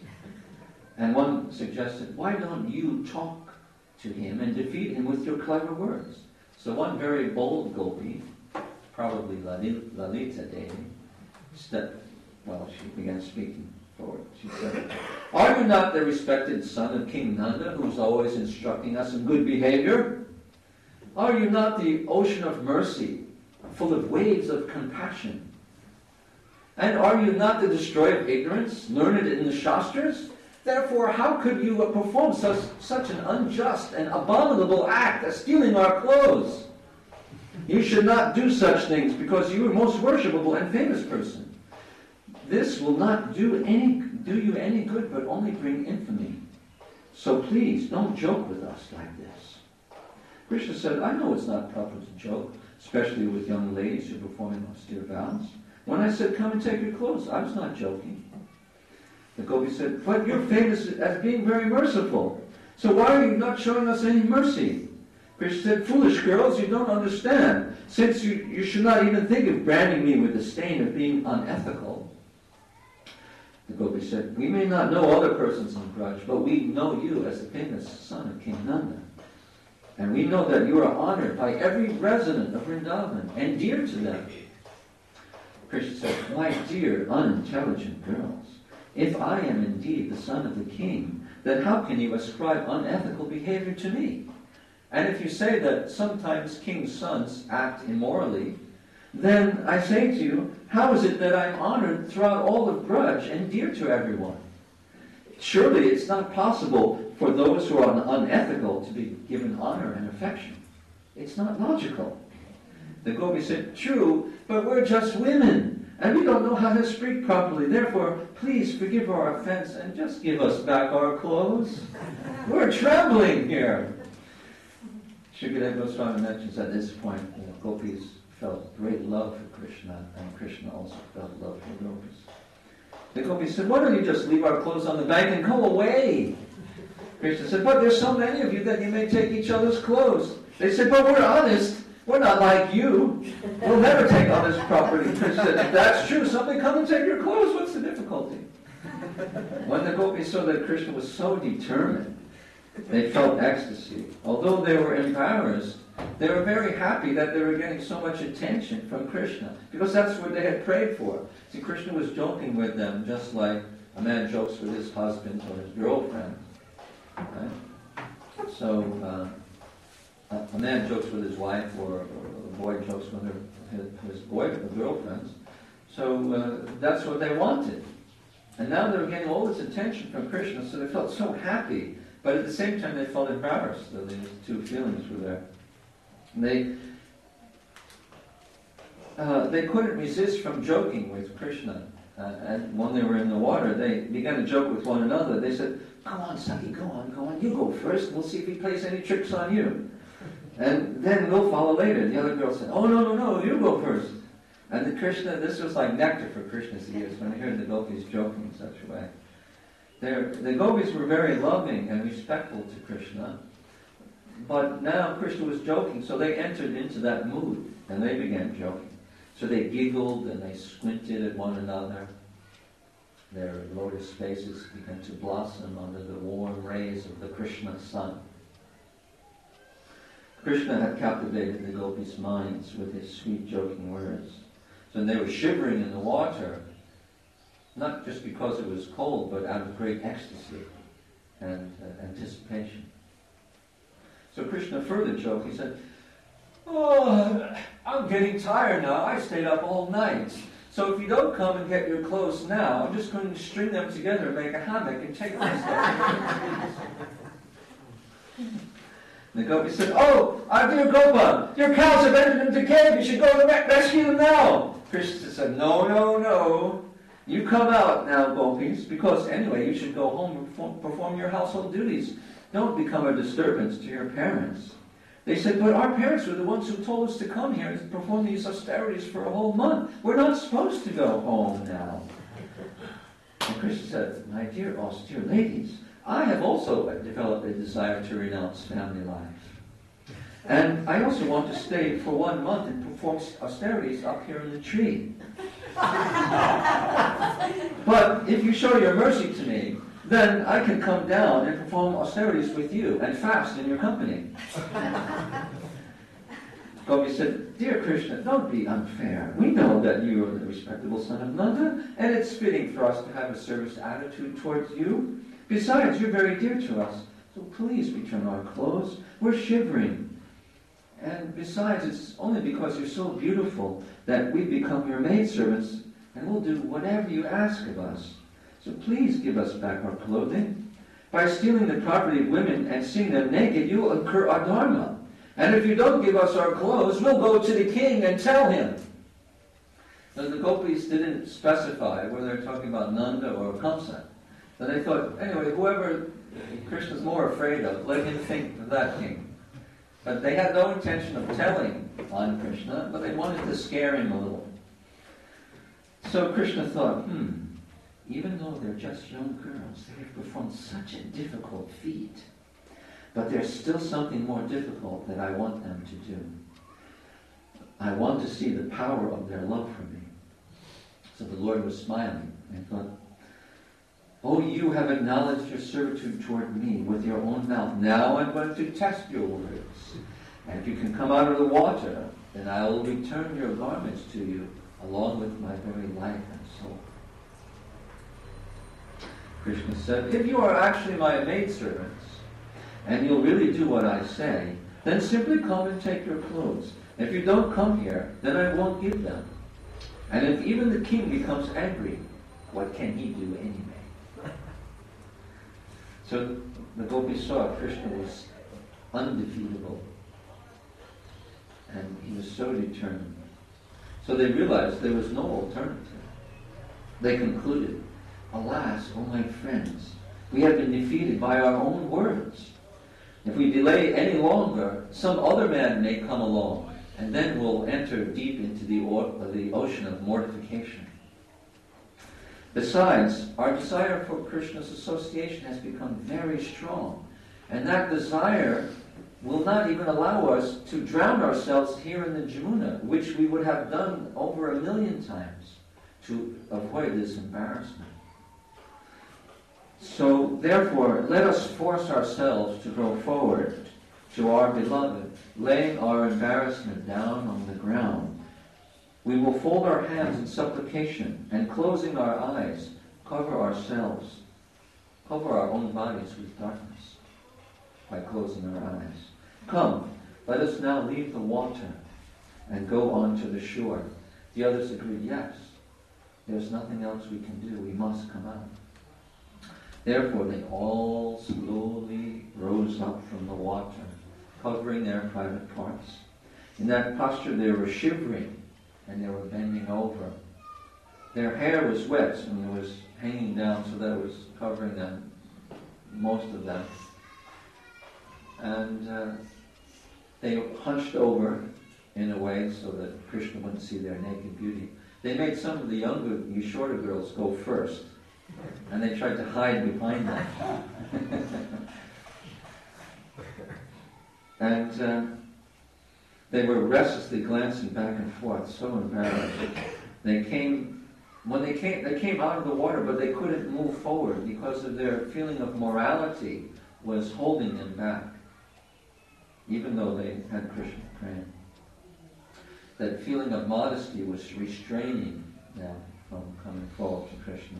And one suggested, "Why don't you talk to him and defeat him with your clever words?" So one very bold gopi, probably Lalita Devi, stepped, well, she began speaking forward. She said, "Are you not the respected son of King Nanda, who's always instructing us in good behavior? Are you not the ocean of mercy, full of waves of compassion? And are you not the destroyer of ignorance, learned in the Shastras? Therefore, how could you perform such, such an unjust and abominable act as stealing our clothes? You should not do such things, because you are a most worshipable and famous person. This will not do any do you any good, but only bring infamy. So please, don't joke with us like this." Krishna said, "I know it's not proper to joke, especially with young ladies who are performing austere vows. When I said, 'Come and take your clothes,' I was not joking." The gopi said, "But you're famous as being very merciful. So why are you not showing us any mercy?" Krishna said, "Foolish girls, you don't understand. Since you, you should not even think of branding me with the stain of being unethical." The gopi said, "We may not know other persons in grudge, but we know you as the famous son of King Nanda. And we know that you are honored by every resident of Vrindavan and dear to them." Krishna said, "My dear, unintelligent girls, if I am indeed the son of the king, then how can you ascribe unethical behavior to me? And if you say that sometimes king's sons act immorally, then I say to you, how is it that I'm honored throughout all of Braj and dear to everyone? Surely it's not possible for those who are unethical to be given honor and affection. It's not logical." The gopi said, "True, but we're just women, and we don't know how to speak properly. Therefore, please forgive our offense and just give us back our clothes. We're trembling here." Shukadeva Goswami mentions at this point, you know, gopis felt great love for Krishna, and Krishna also felt love for gopis. The gopis said, "Why don't you just leave our clothes on the bank and go away?" Krishna said, "But there's so many of you that you may take each other's clothes." They said, "But we're honest. We're not like you. We'll never take others' property." Krishna said, "If that's true, somebody come and take your clothes. What's the difficulty?" When the gopis saw that Krishna was so determined, they felt ecstasy. Although they were embarrassed, they were very happy that they were getting so much attention from Krishna, because that's what they had prayed for. See, Krishna was joking with them just like a man jokes with his husband or his girlfriend. Right? So, uh, a man jokes with his wife, or, or a boy jokes with her, his, his boy, or girlfriends. So uh, that's what they wanted. And now they were getting all this attention from Krishna, so they felt so happy. But at the same time, they felt embarrassed. So these two feelings were there. And they uh, they couldn't resist from joking with Krishna. Uh, and when they were in the water, they began to joke with one another. They said, "Go on, Saki, go on, go on. You go first. We'll see if he plays any tricks on you. And then we'll follow later." The other girl said, "Oh, no, no, no, you go first." And the Krishna, this was like nectar for Krishna's ears when he heard the gopis joking in such a way. They're, the gopis were very loving and respectful to Krishna, but now Krishna was joking, so they entered into that mood, and they began joking. So they giggled and they squinted at one another. Their lotus faces began to blossom under the warm rays of the Krishna sun. Krishna had captivated the gopis' minds with his sweet joking words. So they were shivering in the water, not just because it was cold, but out of great ecstasy and uh, anticipation. So Krishna further joked. He said, "Oh, I'm getting tired now. I stayed up all night. So if you don't come and get your clothes now, I'm just going to string them together and make a hammock and take my stuff." The gopi said, "Oh, our dear Gopa, your cows have entered into the cave. You should go and re- rescue them now." Krishna said, "No, no, no. You come out now, gopis, because anyway, you should go home and perform, perform your household duties. Don't become a disturbance to your parents." They said, "But our parents were the ones who told us to come here and perform these austerities for a whole month. We're not supposed to go home now." And Krishna said, "My dear austere ladies, I have also developed a desire to renounce family life. And I also want to stay for one month and perform austerities up here in the tree. But if you show your mercy to me, then I can come down and perform austerities with you and fast in your company." Gopi said, "Dear Krishna, don't be unfair. We know that you are the respectable son of Nanda, and it's fitting for us to have a service attitude towards you. Besides, you're very dear to us, so please return our clothes. We're shivering. And besides, it's only because you're so beautiful that we become your maidservants, and we'll do whatever you ask of us. So please give us back our clothing. By stealing the property of women and seeing them naked, you'll incur adharma. And if you don't give us our clothes, we'll go to the king and tell him." Now the gopis didn't specify whether they're talking about Nanda or Kamsa. So they thought, anyway, whoever Krishna's more afraid of, let him think of that king. But they had no intention of telling on Krishna, but they wanted to scare him a little. So Krishna thought, hmm, even though they're just young girls, they have performed such a difficult feat. But there's still something more difficult that I want them to do. I want to see the power of their love for me. So the Lord was smiling and thought, "Oh, you have acknowledged your servitude toward me with your own mouth. Now I'm going to test your words. And if you can come out of the water, then I will return your garments to you, along with my very life and soul." Krishna said, "If you are actually my maidservants, and you'll really do what I say, then simply come and take your clothes. If you don't come here, then I won't give them. And if even the king becomes angry, what can he do anyway?" So the gopis saw Krishna was undefeatable, and he was so determined. So they realized there was no alternative. They concluded, "Alas, O my friends, we have been defeated by our own words. If we delay any longer, some other man may come along, and then we'll enter deep into the, o- the ocean of mortification. Besides, our desire for Krishna's association has become very strong, and that desire will not even allow us to drown ourselves here in the Jamuna, which we would have done over a million times to avoid this embarrassment. So, therefore, let us force ourselves to go forward to our beloved, laying our embarrassment down on the ground. We will fold our hands in supplication, and closing our eyes, cover ourselves, cover our own bodies with darkness by closing our eyes. Come, let us now leave the water and go on to the shore." The others agreed, "Yes, there's nothing else we can do. We must come out." Therefore, they all slowly rose up from the water, covering their private parts. In that posture, they were shivering, and they were bending over. Their hair was wet, and it was hanging down, so that it was covering them, most of them. And uh, they hunched over in a way so that Krishna wouldn't see their naked beauty. They made some of the younger, the shorter girls go first, And they tried to hide behind that. And uh, they were restlessly glancing back and forth, so embarrassed. They came, when they came, they came out of the water, but they couldn't move forward because of their feeling of morality was holding them back, even though they had Krishna praying. That feeling of modesty was restraining them from coming forward to Krishna.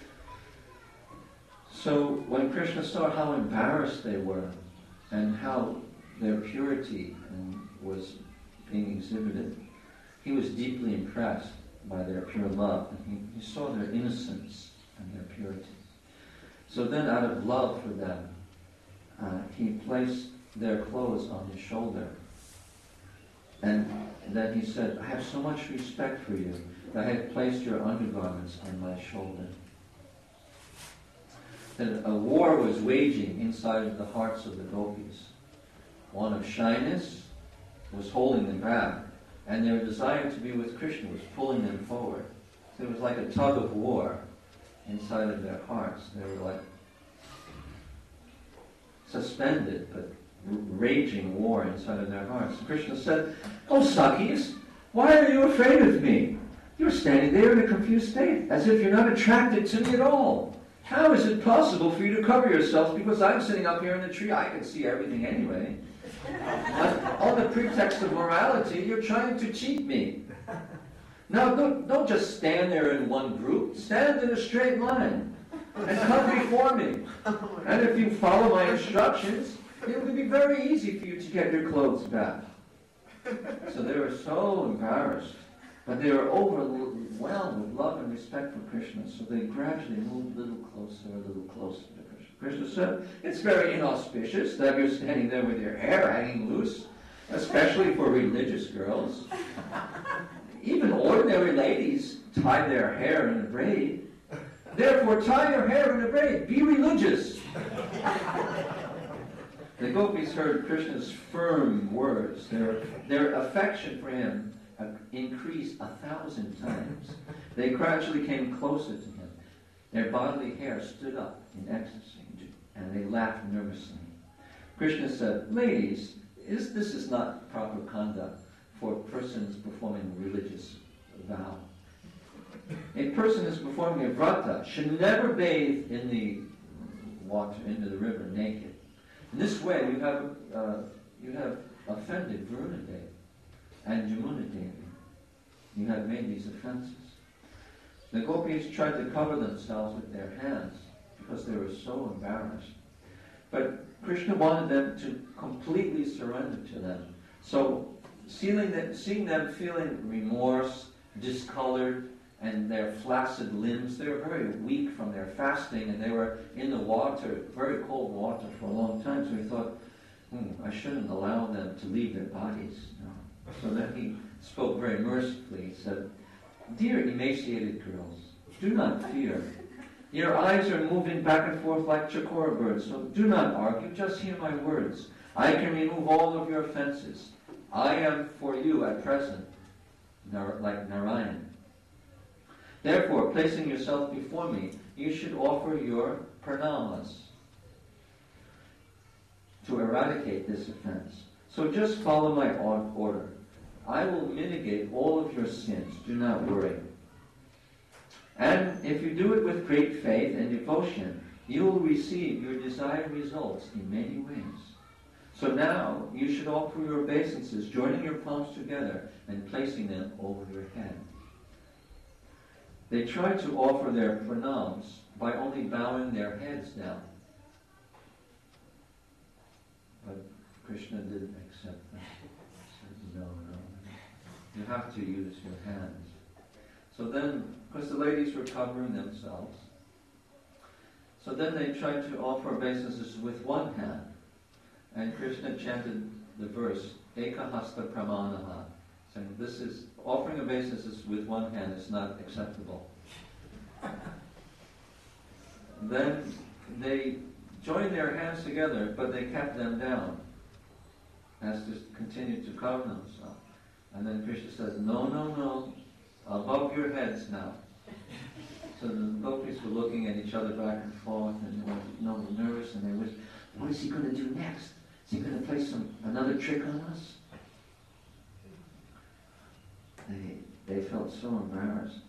So when Krishna saw how embarrassed they were and how their purity was being exhibited, he was deeply impressed by their pure love. And he, he saw their innocence and their purity. So then, out of love for them, uh, he placed their clothes on his shoulder. And then he said, I have so much respect for you that I have placed your undergarments on my shoulder. That a war was waging inside of the hearts of the gopis. One of shyness was holding them back, and their desire to be with Krishna was pulling them forward. So it was like a tug of war inside of their hearts. They were like suspended, but raging war inside of their hearts. And Krishna said, "Oh, Sakhis, why are you afraid of me? You're standing there in a confused state, as if you're not attracted to me at all. How is it possible for you to cover yourselves? Because I'm sitting up here in the tree, I can see everything anyway. On the pretext of morality, you're trying to cheat me. Now, don't, don't just stand there in one group. Stand in a straight line and come before me. And if you follow my instructions, it will be very easy for you to get your clothes back." So they were so embarrassed, but they were overwhelmed with love and respect for Krishna, so they gradually moved a little closer, a little closer to Krishna. Krishna said, "It's very inauspicious that you're standing there with your hair hanging loose, especially for religious girls. Even ordinary ladies tie their hair in a braid. Therefore, tie your hair in a braid. Be religious." The gopis heard Krishna's firm words. Their, their affection for him increased a thousand times. They gradually came closer to him. Their bodily hair stood up in ecstasy, and they laughed nervously. Krishna said, "Ladies, is, this is not proper conduct for persons performing religious vow. A person who's performing a vrata should never bathe in the water, into the river, naked. In this way, you have uh, you have offended Varuna Devi and Jamuna Devi. You have made these offenses." The gopis tried to cover themselves with their hands because they were so embarrassed. But Krishna wanted them to completely surrender to them. So, seeing them, seeing them feeling remorse, discolored, and their flaccid limbs, they were very weak from their fasting, and they were in the water, very cold water, for a long time. So he thought, hmm, I shouldn't allow them to leave their bodies. No. So then he spoke very mercifully. He said, "Dear emaciated girls, do not fear. Your eyes are moving back and forth like chakora birds, so do not argue, just hear my words. I can remove all of your offenses. I am for you at present, like Narayan. Therefore, placing yourself before me, you should offer your pranamas to eradicate this offense. So just follow my order. I will mitigate all of your sins. Do not worry. And if you do it with great faith and devotion, you will receive your desired results in many ways. So now you should offer your obeisances, joining your palms together and placing them over your head." They tried to offer their pranams by only bowing their heads down. But Krishna didn't accept that. He said, no, no. You have to use your hands. So then, because the ladies were covering themselves, so then they tried to offer obeisances with one hand. And Krishna chanted the verse, Ekahasta Pramanaha, saying this is, offering obeisances with one hand is not acceptable. Then they joined their hands together, but they kept them down as to continue to cover themselves. And then Krishna said, no, no, no, above your heads now. So the gopis gopis were looking at each other back and forth, and they were you know, nervous, and they were, what is he going to do next? Is he going to play some another trick on us? They, they felt so embarrassed.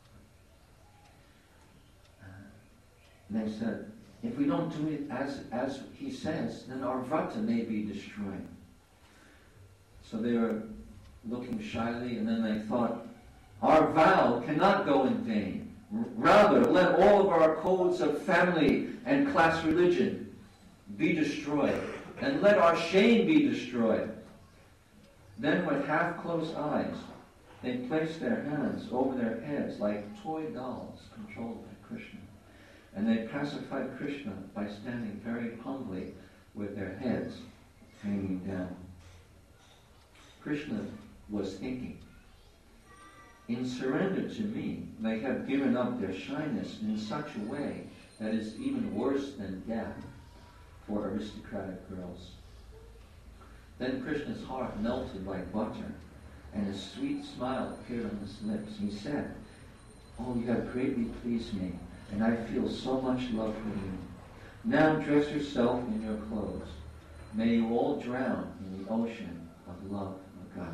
Uh, and they said, if we don't do it as, as he says, then our vrata may be destroyed. So they were looking shyly, and then they thought, our vow cannot go in vain. Rather, let all of our codes of family and class religion be destroyed, and let our shame be destroyed. Then with half-closed eyes, they placed their hands over their heads like toy dolls controlled by Krishna. And they pacified Krishna by standing very humbly with their heads hanging down. Krishna was thinking, in surrender to me, they have given up their shyness in such a way that is even worse than death for aristocratic girls. Then Krishna's heart melted like butter, and a sweet smile appeared on his lips. He said, oh, you have greatly pleased me, and I feel so much love for you. Now dress yourself in your clothes. May you all drown in the ocean of love of God.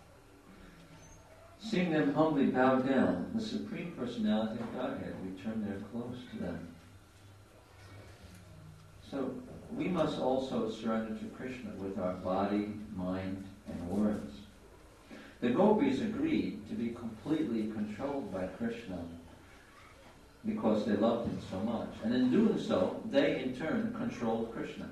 Seeing them humbly bow down, the Supreme Personality of Godhead returned their clothes to them. So we must also surrender to Krishna with our body, mind, and words. The gopis agreed to be completely controlled by Krishna because they loved him so much. And in doing so, they in turn controlled Krishna.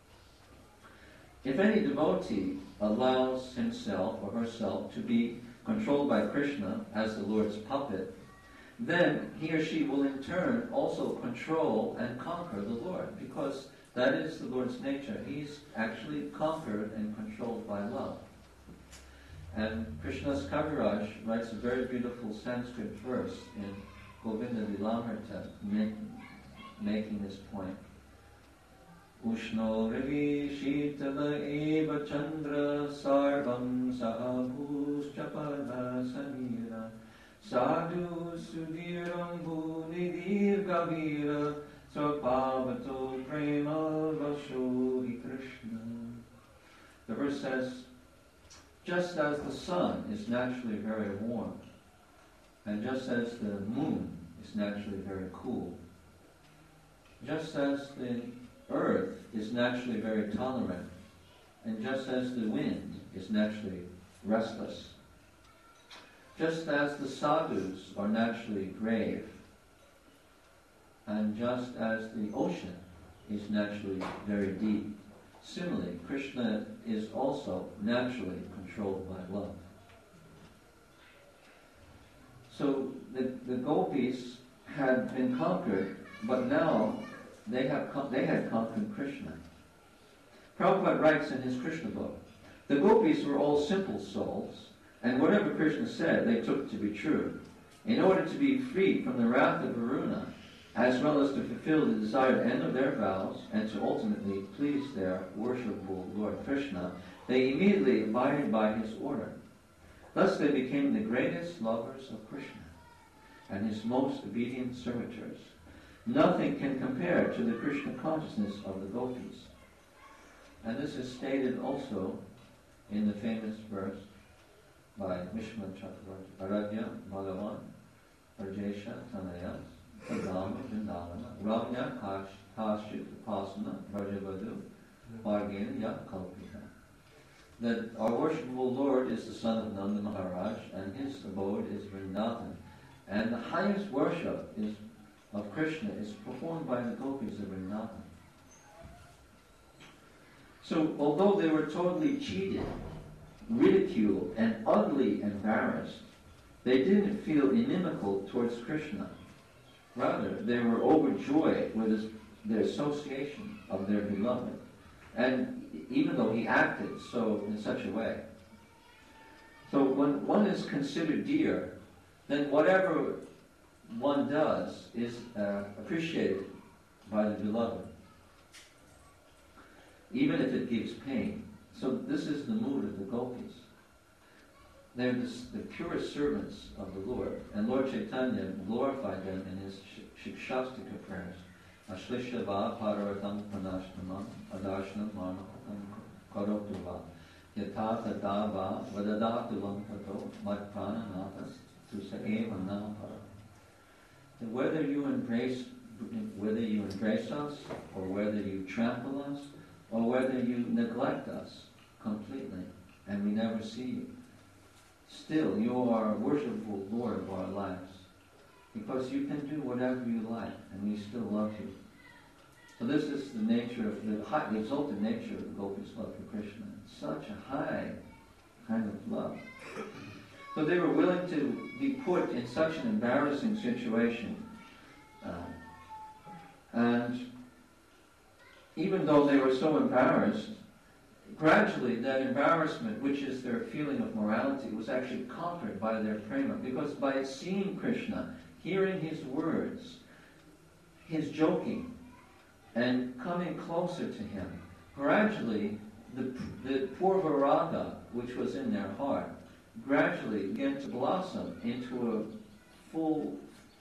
If any devotee allows himself or herself to be controlled by Krishna as the Lord's puppet, then he or she will in turn also control and conquer the Lord, because that is the Lord's nature. He's actually conquered and controlled by love. And Krishna's Kaviraj writes a very beautiful Sanskrit verse in Govinda Lilamrita, make, making this point. Ushno Ravi Shitala Eva Chandra Sarvam Sahabhuscha Parva Samira Sadhu Sudhiram Bhunidir Gavira Svapavato Prema Vasho Krishna. The verse says, just as the sun is naturally very warm, and just as the moon is naturally very cool, just as the earth is naturally very tolerant, and just as the wind is naturally restless, just as the sadhus are naturally grave, and just as the ocean is naturally very deep, similarly, Krishna is also naturally controlled by love. So the, the gopis had been conquered, but now they have they had conquered Krishna. Prabhupada writes in his Krishna book, the gopis were all simple souls, and whatever Krishna said they took to be true. In order to be freed from the wrath of Varuna, as well as to fulfill the desired end of their vows, and to ultimately please their worshipful Lord Krishna, they immediately abided by his order. Thus they became the greatest lovers of Krishna, and his most obedient servitors. Nothing can compare to the Krishna consciousness of the gopis. And this is stated also in the famous verse by Vishnu Chakravarti. Aradhya Bhagavan Arjesha Tanaya Sadama Vindavana Ramya Kashit Pasana Rajavadu Vargena Yak Kalpita. That our worshipful Lord is the son of Nanda Maharaj, and his abode is Vrindavan. And the highest worship is of Krishna is performed by the gopis of Vrindavan. So, although they were totally cheated, ridiculed, and utterly embarrassed, they didn't feel inimical towards Krishna. Rather, they were overjoyed with his, their association of their beloved. And even though he acted so in such a way. So when one is considered dear, then whatever one does is uh, appreciated by the beloved, even if it gives pain. So this is the mood of the gopis. They're the, the purest servants of the Lord, and Lord Chaitanya glorified them in his Shiksha Shastika prayers. Ashlishava Paravatam Pranashnamam Adarshana Marmapatam Karotava Yatha Tadava Vadadatuvam Tato Madprananatas Tusaeva Nampara. Whether you embrace whether you embrace us, or whether you trample us, or whether you neglect us completely, and we never see you, still you are a worshipful Lord of our lives, because you can do whatever you like, and we still love you. So this is the nature of the high, the exalted nature of the Gopis' love for Krishna. It's such a high kind of love. So they were willing to be put in such an embarrassing situation. Uh, and even though they were so embarrassed, gradually that embarrassment, which is their feeling of morality, was actually conquered by their prema. Because by seeing Krishna, hearing his words, his joking, and coming closer to him, gradually the, the purvaraga, which was in their heart, gradually began to blossom into a full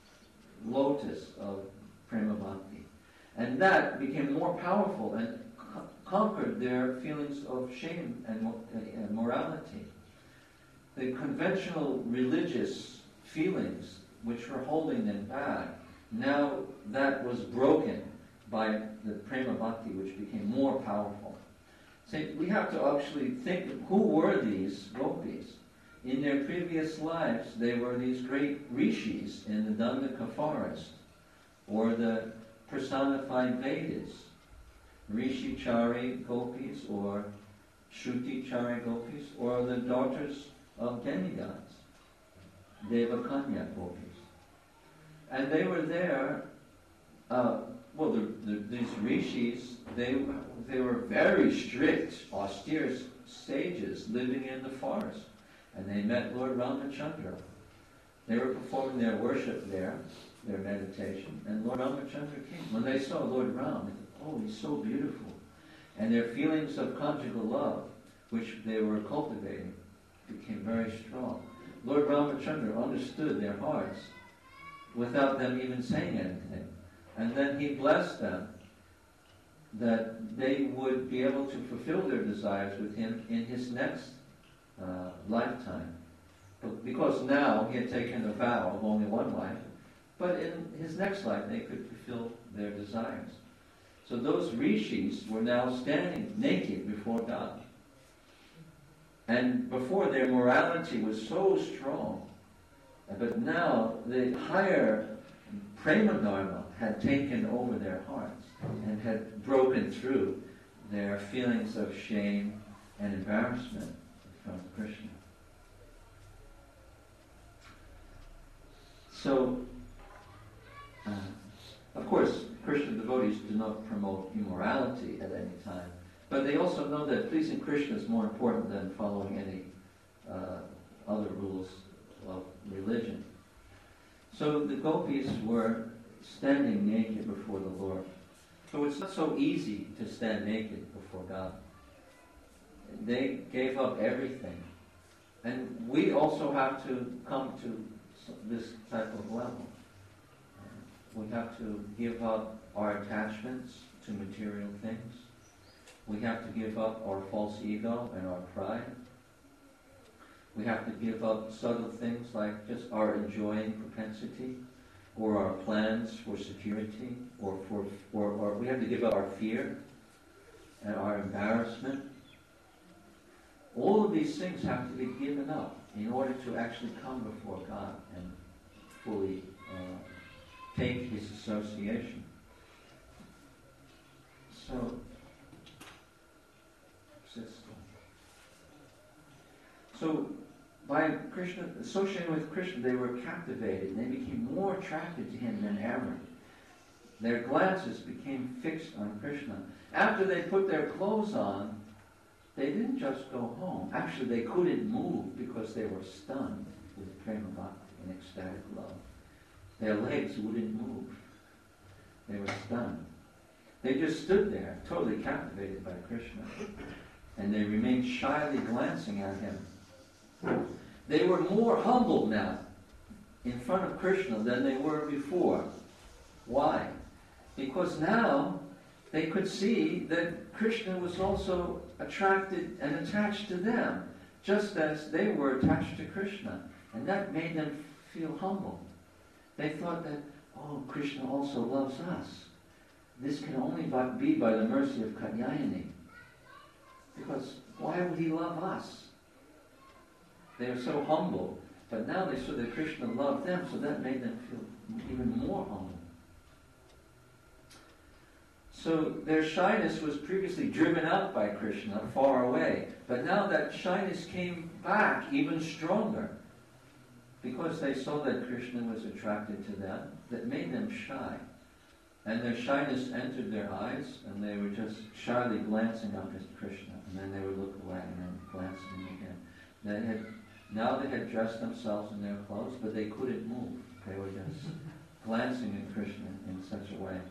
lotus of prema bhakti. And that became more powerful and co- conquered their feelings of shame and, mo- and morality. The conventional religious feelings which were holding them back, now that was broken by the prema bhakti, which became more powerful. So we have to actually think of who were these gopis. In their previous lives, they were these great rishis in the Dandaka forest, or the personified Vedas, Rishi-chari gopis, or Shruti-chari gopis, or the daughters of demigods, Devakanya gopis. And they were there, uh, well, the, the, these rishis, they, they were very strict, austere sages living in the forest. And they met Lord Ramachandra. They were performing their worship there, their meditation, and Lord Ramachandra came. When they saw Lord Ram, they thought, oh, he's so beautiful. And their feelings of conjugal love, which they were cultivating, became very strong. Lord Ramachandra understood their hearts without them even saying anything. And then he blessed them that they would be able to fulfill their desires with him in his next Uh, lifetime. But because now he had taken a vow of only one life, but in his next life they could fulfill their desires. So those rishis were now standing naked before God. And before, their morality was so strong, but now the higher prema dharma had taken over their hearts and had broken through their feelings of shame and embarrassment from Krishna. So, uh, of course, Krishna devotees do not promote immorality at any time, but they also know that pleasing Krishna is more important than following any uh, other rules of religion. So the gopis were standing naked before the Lord. So it's not so easy to stand naked before God. They gave up everything. And we also have to come to this type of level. We have to give up our attachments to material things. We have to give up our false ego and our pride. We have to give up subtle things like just our enjoying propensity, or our plans for security, or for, or, or we have to give up our fear and our embarrassment. All of these things have to be given up in order to actually come before God and fully uh, take His association. So, so by Krishna, associating with Krishna, they were captivated. They became more attracted to him than ever. Their glances became fixed on Krishna. After they put their clothes on, they didn't just go home. Actually, they couldn't move because they were stunned with prema bhakti and ecstatic love. Their legs wouldn't move. They were stunned. They just stood there, totally captivated by Krishna. And they remained shyly glancing at him. They were more humble now in front of Krishna than they were before. Why? Because now they could see that Krishna was also attracted and attached to them, just as they were attached to Krishna. And that made them feel humble. They thought that, oh, Krishna also loves us. This can only be by the mercy of Katyayani. Because why would he love us? They were so humble, but now they saw that Krishna loved them, so that made them feel even more humble. So their shyness was previously driven out by Krishna far away, but now that shyness came back even stronger because they saw that Krishna was attracted to them, that made them shy. And their shyness entered their eyes, and they were just shyly glancing up at Krishna, and then they would look away and then glancing again. They had, now they had dressed themselves in their clothes, but they couldn't move. They were just glancing at Krishna in such a way.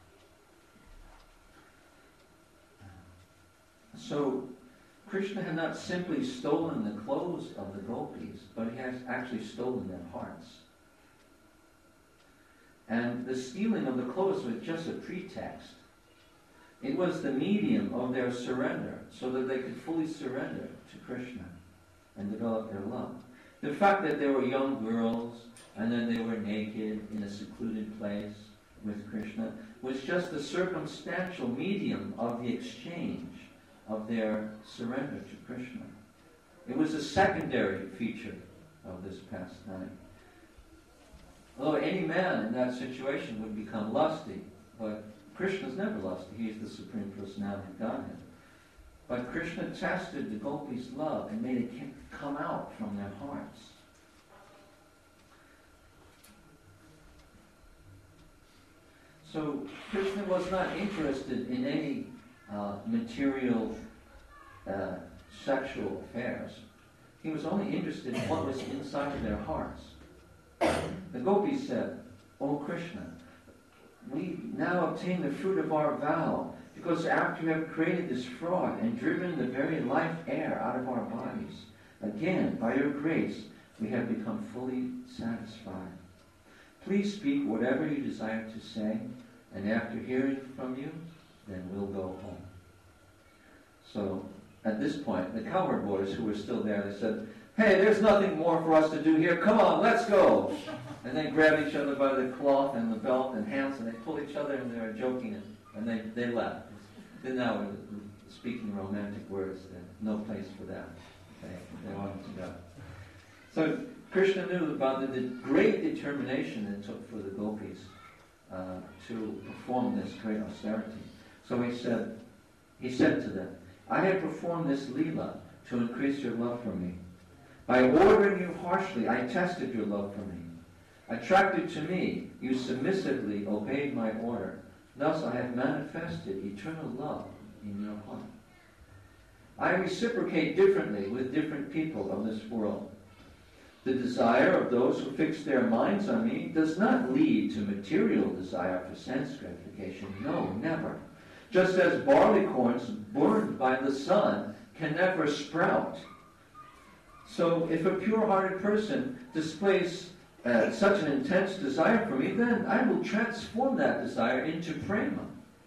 So, Krishna had not simply stolen the clothes of the gopis, but he has actually stolen their hearts. And the stealing of the clothes was just a pretext. It was the medium of their surrender, so that they could fully surrender to Krishna and develop their love. The fact that they were young girls, and then they were naked in a secluded place with Krishna, was just a circumstantial medium of the exchange of their surrender to Krishna. It was a secondary feature of this pastime. Although any man in that situation would become lusty, but Krishna's never lusty. He is the Supreme Personality of Godhead. But Krishna tested the gopis' love and made it come out from their hearts. So Krishna was not interested in any uh, material uh, sexual affairs. He was only interested in what was inside of their hearts. The gopis said, "O Krishna, we now obtain the fruit of our vow, because after you have created this fraud and driven the very life air out of our bodies, again, by your grace, we have become fully satisfied. Please speak whatever you desire to say, and after hearing from you, then we'll go home." So, at this point, the cowherd boys who were still there, they said, "Hey, there's nothing more for us to do here. Come on, let's go." And they grabbed each other by the cloth and the belt and hands, and they pulled each other, and they were joking, and, and they, they left. Then now, speaking romantic words, there's no place for them. Okay? They wanted to go. So Krishna knew about the, the great determination it took for the gopis uh, to perform this great austerity. So he said, he said to them, "I have performed this leela to increase your love for me. By ordering you harshly, I tested your love for me. Attracted to me, you submissively obeyed my order. Thus I have manifested eternal love in your heart. I reciprocate differently with different people of this world. The desire of those who fix their minds on me does not lead to material desire for sense gratification. No, never. Just as barley corns burned by the sun can never sprout. So if a pure-hearted person displays uh, such an intense desire for me, then I will transform that desire into prema."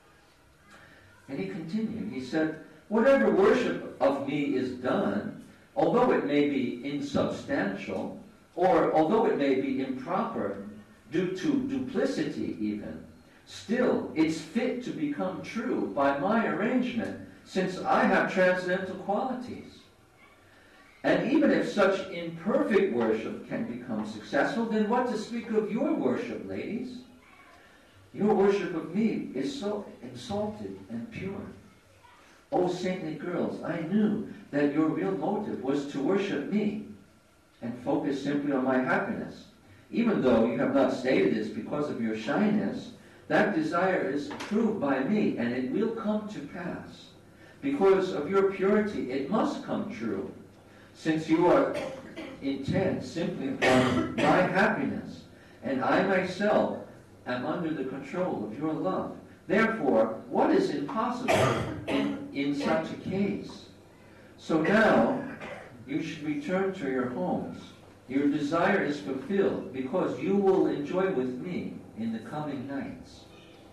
And he continued. He said, "Whatever worship of me is done, although it may be insubstantial, or although it may be improper due to duplicity even, still it's fit to become true by my arrangement, since I have transcendental qualities. And even if such imperfect worship can become successful, then what to speak of your worship, ladies? Your worship of me is so exalted and pure. O saintly girls, I knew that your real motive was to worship me and focus simply on my happiness. Even though you have not stated this because of your shyness, that desire is approved by me, and it will come to pass. Because of your purity, it must come true, since you are intent simply upon my happiness, and I myself am under the control of your love. Therefore, what is impossible in, in such a case? So now, you should return to your homes. Your desire is fulfilled, because you will enjoy with me in the coming nights.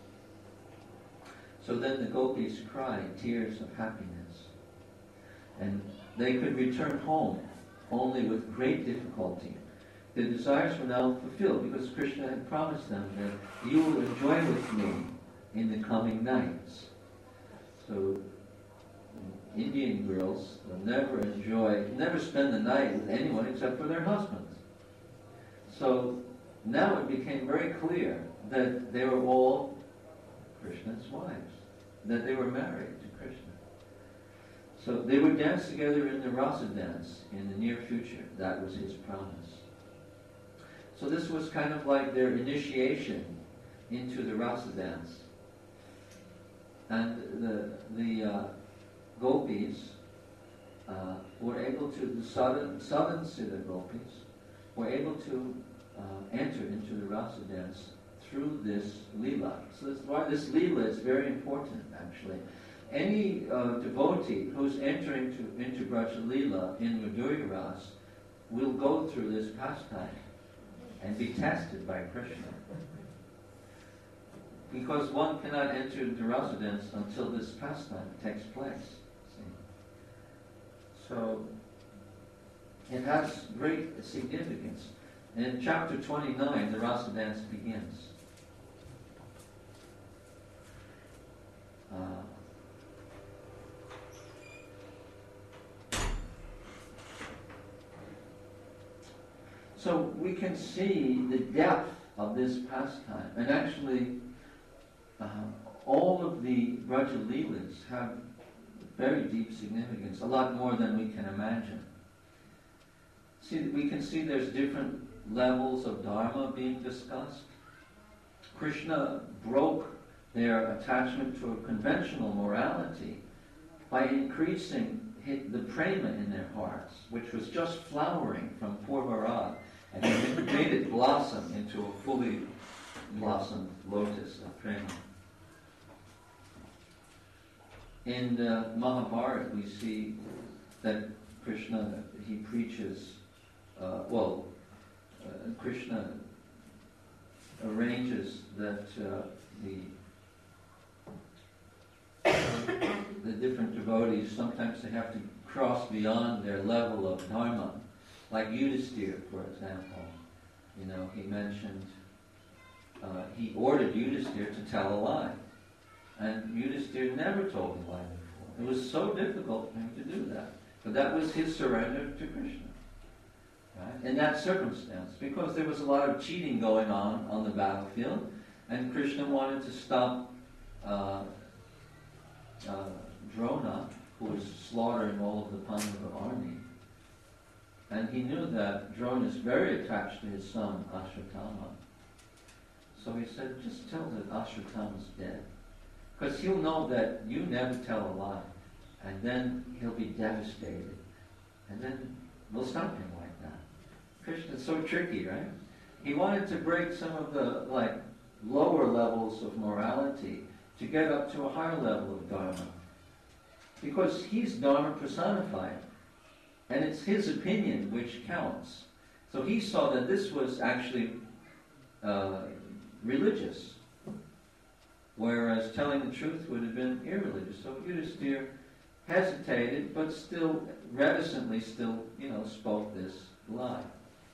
So then the gopis cried tears of happiness. And they could return home only with great difficulty. The desires were now fulfilled because Krishna had promised them that you will enjoy with me in the coming nights. So Indian girls will never enjoy, never spend the night with anyone except for their husbands. So now it became very clear that they were all Krishna's wives, that they were married to Krishna. So they would dance together in the rasa dance in the near future. That was his promise. So this was kind of like their initiation into the rasa dance. And the the uh, gopis uh, were able to, the southern, southern Siddha gopis were able to uh, enter into the rasa dance through this lila. So that's why this lila is very important, actually. Any uh, devotee who's entering to, into Braja Lila in Madhurya Ras will go through this pastime and be tested by Krishna. Because one cannot enter into rasa dance until this pastime takes place. See? So it has great significance. In chapter twenty-nine, the rasa dance begins. Uh, so we can see the depth of this pastime. And actually, uh, all of the Braja Leelas have very deep significance, a lot more than we can imagine. See, we can see there's different levels of Dharma being discussed. Krishna broke their attachment to a conventional morality by increasing the prema in their hearts, which was just flowering from Purvarad, and he made it blossom into a fully blossomed lotus of prema. In the Mahabharata, we see that Krishna, he preaches, uh, well, uh, Krishna arranges that uh, the the different devotees, sometimes they have to cross beyond their level of dharma. Like Yudhisthira, for example. You know, he mentioned, uh, he ordered Yudhisthira to tell a lie. And Yudhisthira never told a lie before. It was so difficult for him to do that. But that was his surrender to Krishna. Right? In that circumstance, because there was a lot of cheating going on on the battlefield, and Krishna wanted to stop uh, uh, Drona, who was slaughtering all of the Pandava army. And he knew that Drona is very attached to his son, Ashwatthama. So he said, just tell that Ashwatthama's dead. Because he'll know that you never tell a lie. And then he'll be devastated. And then we'll stop him like that. Krishna's so tricky, right? He wanted to break some of the like lower levels of morality to get up to a higher level of Dharma. Because he's Dharma personified. And it's his opinion which counts. So he saw that this was actually uh, religious. Whereas telling the truth would have been irreligious. So Yudhisthira hesitated, but still, reticently still, you know, spoke this lie.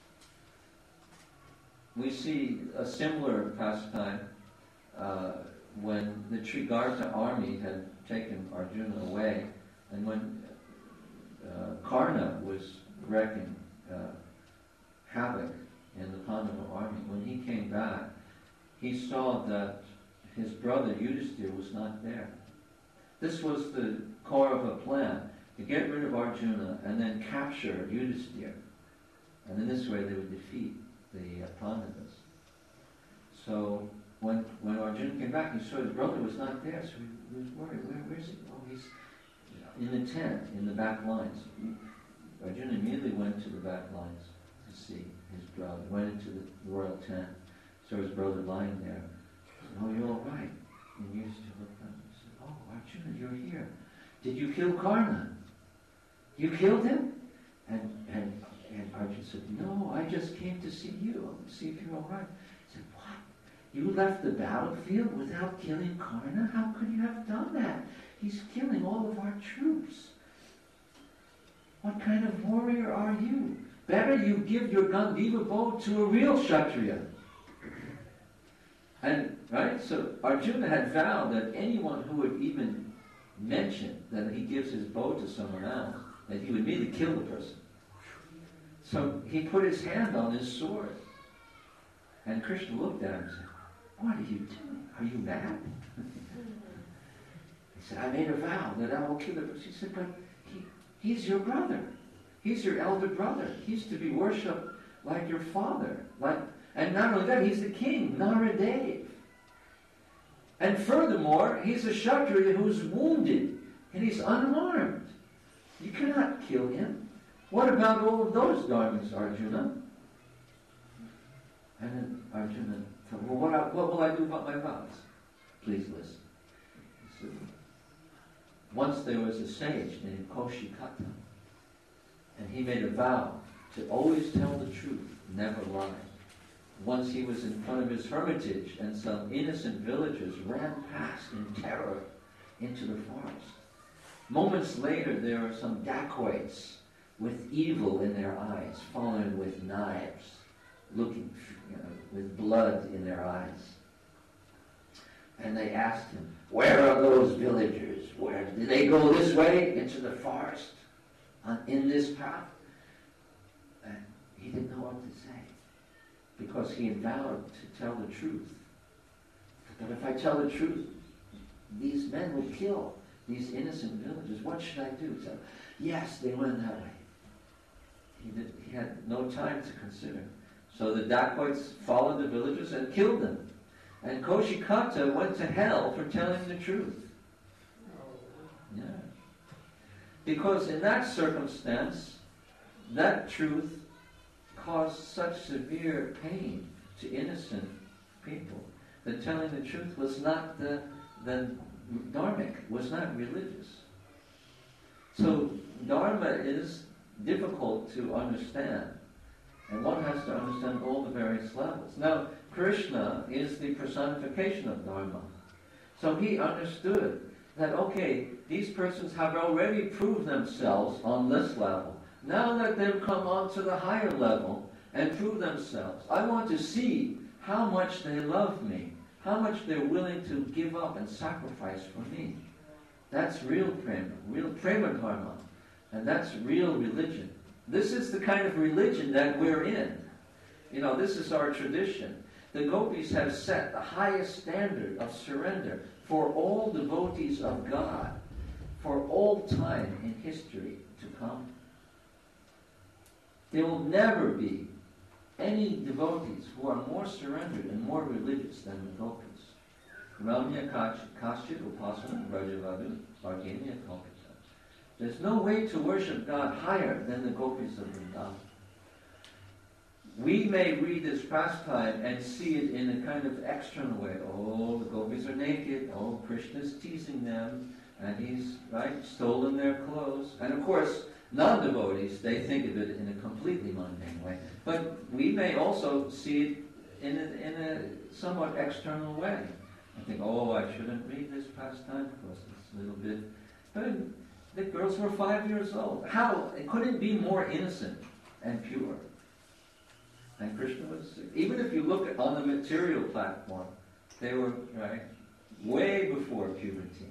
We see a similar pastime uh, when the Trigarta army had taken Arjuna away, and when uh, Karna was wreaking uh, havoc in the Pandava army, when he came back, he saw that his brother Yudhisthira was not there. This was the core of a plan, to get rid of Arjuna and then capture Yudhisthira. And in this way they would defeat the uh, Pandavas. So when when Arjuna came back, he saw his brother was not there, so he, he was worried. Where, where is he? Oh, he's in the tent, in the back lines. Arjuna immediately went to the back lines to see his brother. Went into the royal tent, saw his brother lying there. He said, oh, you're all right. And he used to look up and said, oh, Arjuna, you're here. Did you kill Karna? You killed him? And and and Arjuna said, no, I just came to see you, see if you're all right. He said, what? You left the battlefield without killing Karna? How could you have done that? He's killing all of our troops. What kind of warrior are you? Better you give your Gandiva bow to a real Kshatriya. And, right, so Arjuna had vowed that anyone who would even mention that he gives his bow to someone else, that he would immediately kill the person. So he put his hand on his sword. And Krishna looked at him and said, "What are you doing? Are you mad?" He said, "I made a vow that I will kill the person." He said, "But he, he's your brother. He's your elder brother. He's to be worshipped like your father. Like, and not only that, he's the king, Naradev. And furthermore, he's a Kshatriya who's wounded, and he's unarmed. You cannot kill him. What about all of those dharmas, Arjuna?" And then Arjuna said, "Well, what, I, what will I do about my vows?" Please listen. He said, once there was a sage named Koshikata, and he made a vow to always tell the truth, never lie. Once he was in front of his hermitage, and some innocent villagers ran past in terror into the forest. Moments later, there were some dacoits with evil in their eyes, following with knives, looking, you know, with blood in their eyes. And they asked him, "Where are those villagers? Where did they go this way into the forest, on, in this path?" And he didn't know what to say, because he had vowed to tell the truth. But if I tell the truth, these men will kill these innocent villagers. What should I do? So, yes, they went that way. He, did, he had no time to consider. So the dacoits followed the villagers and killed them. And Koshikata went to hell for telling the truth. Yeah. Because in that circumstance, that truth caused such severe pain to innocent people that telling the truth was not the, the dharmic, was not religious. So dharma is difficult to understand, and one has to understand all the various levels. Now, Krishna is the personification of dharma. So he understood that, okay, these persons have already proved themselves on this level. Now let them come on to the higher level and prove themselves. I want to see how much they love me, how much they're willing to give up and sacrifice for me. That's real prema, real prema dharma. And that's real religion. This is the kind of religion that we're in. You know, this is our tradition. The gopis have set the highest standard of surrender for all devotees of God, for all time in history to come. There will never be any devotees who are more surrendered and more religious than the gopis. Ramya Kaschit Upasana Rajavadu Vargenya Kalpita. There's no way to worship God higher than the gopis of Vrindavan. We may read this pastime and see it in a kind of external way. Oh, the gopis are naked. Oh, Krishna's teasing them. And he's, right, stolen their clothes. And of course, non-devotees, they think of it in a completely mundane way. But we may also see it in a, in a somewhat external way. I think, oh, I shouldn't read this pastime because it's a little bit... But the girls were five years old. How? It couldn't be more innocent and pure. And Krishna was... Even if you look at, on the material platform, they were, right, way before puberty.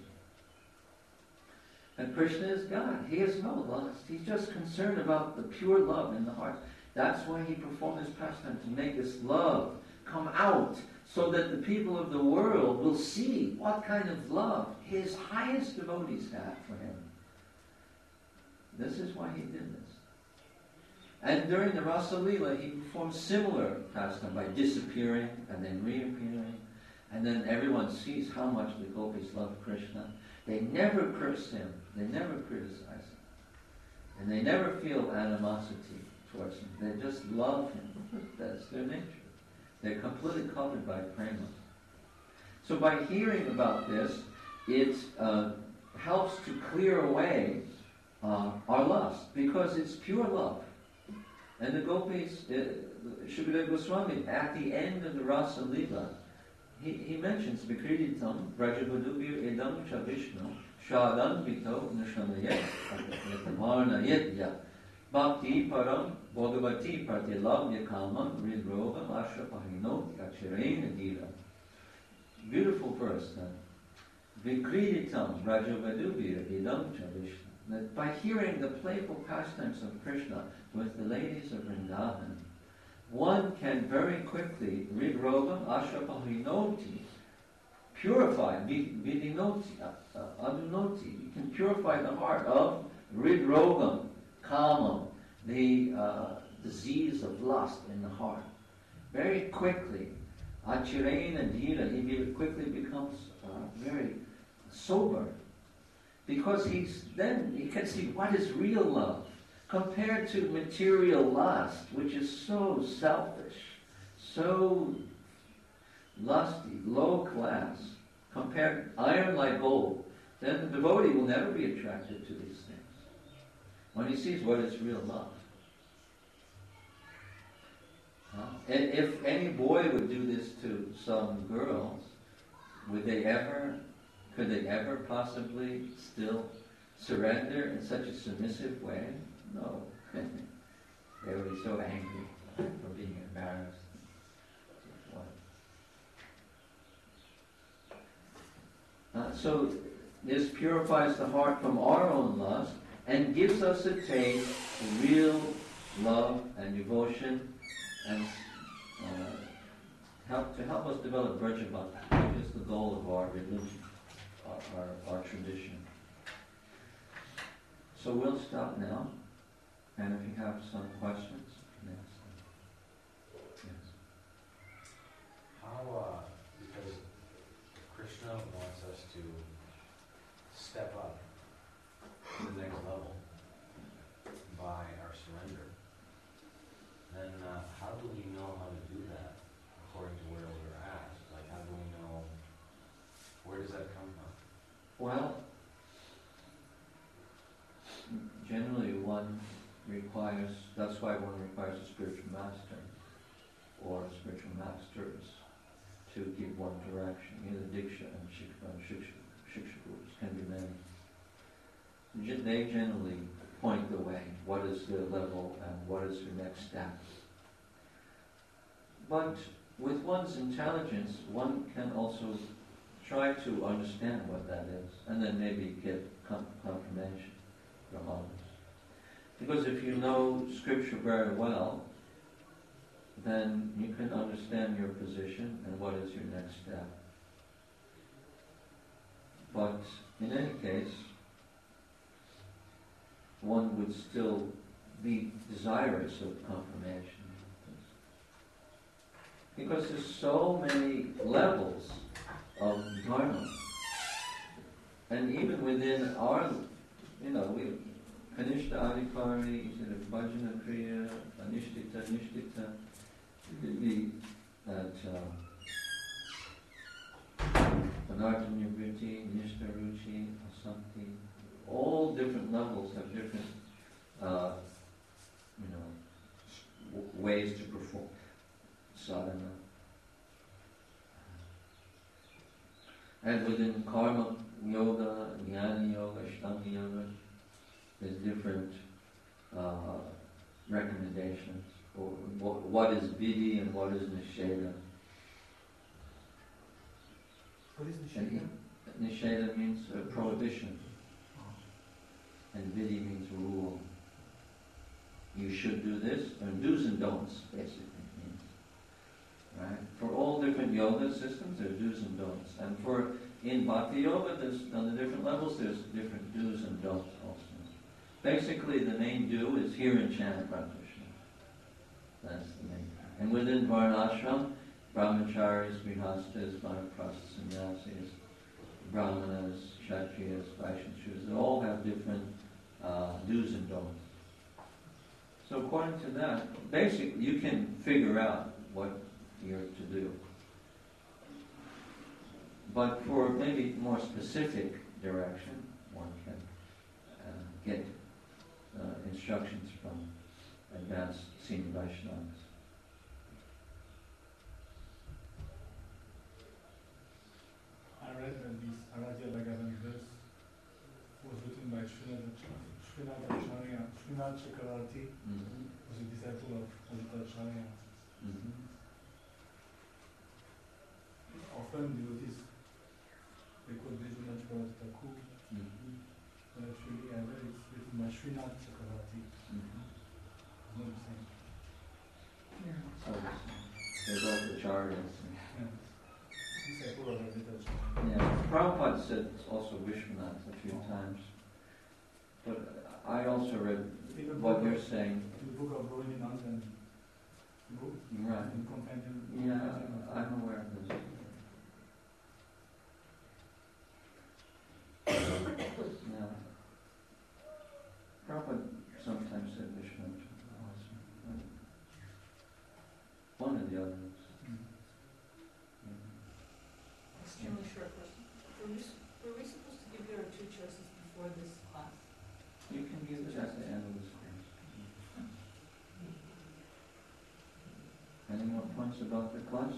And Krishna is God. He has no lust. He's just concerned about the pure love in the heart. That's why he performed this pastime, to make this love come out, so that the people of the world will see what kind of love his highest devotees have for him. This is why he did this. And during the Rasa Leela, he performed similar pastime by disappearing and then reappearing. And then everyone sees how much the gopis love Krishna. They never curse him. They never criticize him. And they never feel animosity towards him. They just love him. That's their nature. They're completely covered by prema. So by hearing about this, it uh, helps to clear away uh, our lust, because it's pure love. And the gopis, uh, Shukadeva Goswami, at the end of the Rasa Leela, he, he mentions Vikriditam, Brajavadubir Edam Cha Vishnu, Shadan Vito Nishanayat, Yatamarna Yedya, Bhakti Param, Bhagavati Partilam Yakamam, Ridrovam, Ashapahino, Yachirena Dila. Beautiful verse then. Vikriditam, Brajavadubir Edam Cha Vishnu. That by hearing the playful pastimes of Krishna with the ladies of Vrindavan, one can very quickly ridrovam ashapahinoti, purify, vidinoti, adunoti. You can purify the heart of ridrovam, kamam, the uh, disease of lust in the heart. Very quickly, achirena dhira, he quickly becomes uh, very sober. Because he's then he can see what is real love compared to material lust, which is so selfish, so lusty, low class, compared iron like gold. Then the devotee will never be attracted to these things when he sees what is real love. Huh? And if any boy would do this to some girls, would they ever? Could they ever possibly still surrender in such a submissive way? No. They would be so angry for being embarrassed. Uh, so this purifies the heart from our own lust and gives us a taste of real love and devotion, and uh, help to help us develop Vraja Bhakti, which is the goal of our religion. Our, our, our tradition. So we'll stop now, and if you have some questions, you can ask them. Yes. How, uh, because Krishna wants us to step up to the next level by our surrender, then uh, how do we know how to do that according to where we're at? Like, how do we know? Where does that come from? Well, generally one requires, that's why one requires a spiritual master or spiritual masters to give one direction. Either Diksha and Shiksha, and Shiksha, Shiksha gurus can be many. They generally point the way, what is the level and what is the next step. But with one's intelligence, one can also try to understand what that is, and then maybe get confirmation from others. Because if you know Scripture very well, then you can understand your position and what is your next step. But in any case, one would still be desirous of confirmation. Because there's so many levels of dharma. And even within our, you know, we, Kanishta Adhikari, sort of Bhajana Kriya, Anishtita, Nishtita, it could be that Anartanya Vritti, Nishta Ruchi, Asanti, all different levels have different, uh, you know, w- ways to perform sadhana. And within karma yoga, jnana yoga, ashtanga yoga, there's different uh, recommendations for what, what is vidhi and what is nisheda. What is nisheda? Nisheda means uh, prohibition, and vidhi means rule. You should do this, and do's and don'ts basically means. Right? For all different yoga systems, there are do's and don'ts. And for in Bhakti Yoga, there's, on the different levels, there's different do's and don'ts also. Basically, the main do is hear and chant Krishna. That's the main thing. And within Varnashram, brahmacharis, grihastas, vanaprasthas, sannyasis, brahmanas, kshatriyas, vaishnavas, they all have different uh, do's and don'ts. So according to that, basically, you can figure out what you're to do. But for maybe more specific direction, one can uh, get uh, instructions from advanced senior Vaishnavas. Srinath Acharya. Srinath Chakravarti Mhm. was a disciple of Advaita Acharya. Mhm. Often devotees, they quote Vishwanath Chakravarti Thakur, Mhm. but actually I read it's written by Srinath Chakravarti. Mhm. It's not the same. So they're both acharyas. Yeah. Disciple of Advaita Acharya. Yeah, Prabhupada said also Vishwanath a few times. But I also read In the what book you're of- saying. In the book of Govindanand and book, Right. in companion. Yeah, I'm aware of this. Yeah. Prabhupada sometimes said Vishwanath also. One of the others. Mm. Extremely short question. Were we, s- were we supposed to give you our two choices before this class? You can give it at the end of this course. Any more points about the class?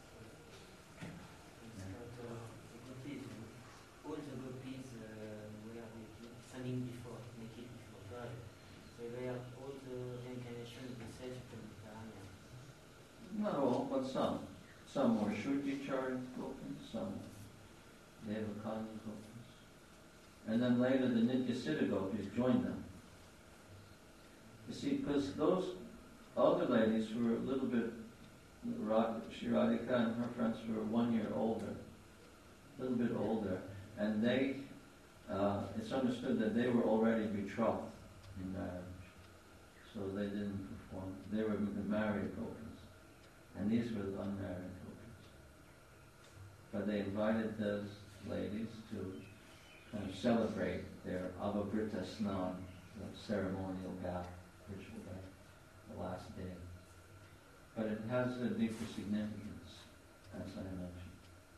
But uh, the gopis, all the gopis uh, were naked, standing before, naked before God. So they are all the incarnations the same Mediterranean. Not all, but some. Some were Shruti-chari gopis, some were Devakani gopis. And then later the Nityasiddha gopis joined them. You see, because those other ladies were a little bit, Ra- Shri Radhika and her friends were one year older, a little bit older, and they, uh, it's understood that they were already betrothed in marriage, so they didn't perform. They were the married gopis, and these were the unmarried gopis. But they invited those ladies to kind of celebrate their Avabrita Snan, the ceremonial bath ritual day, the last day. But it has a deeper significance, as I mentioned.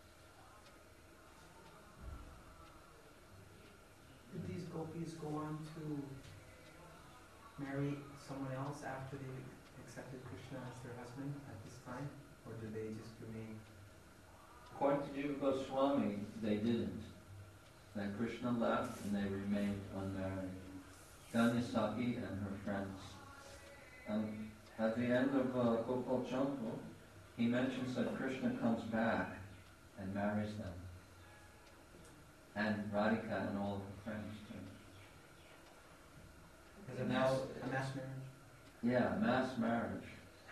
Did these gopis go on to marry someone else after they accepted Krishna as their husband at this time? Or did they just remain? According to Jiva Goswami, they didn't. Then Krishna left and they remained unmarried. Danyasaki and her friends. And at the end of uh, Gopal Champu, he mentions that Krishna comes back and marries them. And Radhika and all of her friends too. As a mass, a mass marriage? Yeah, mass marriage.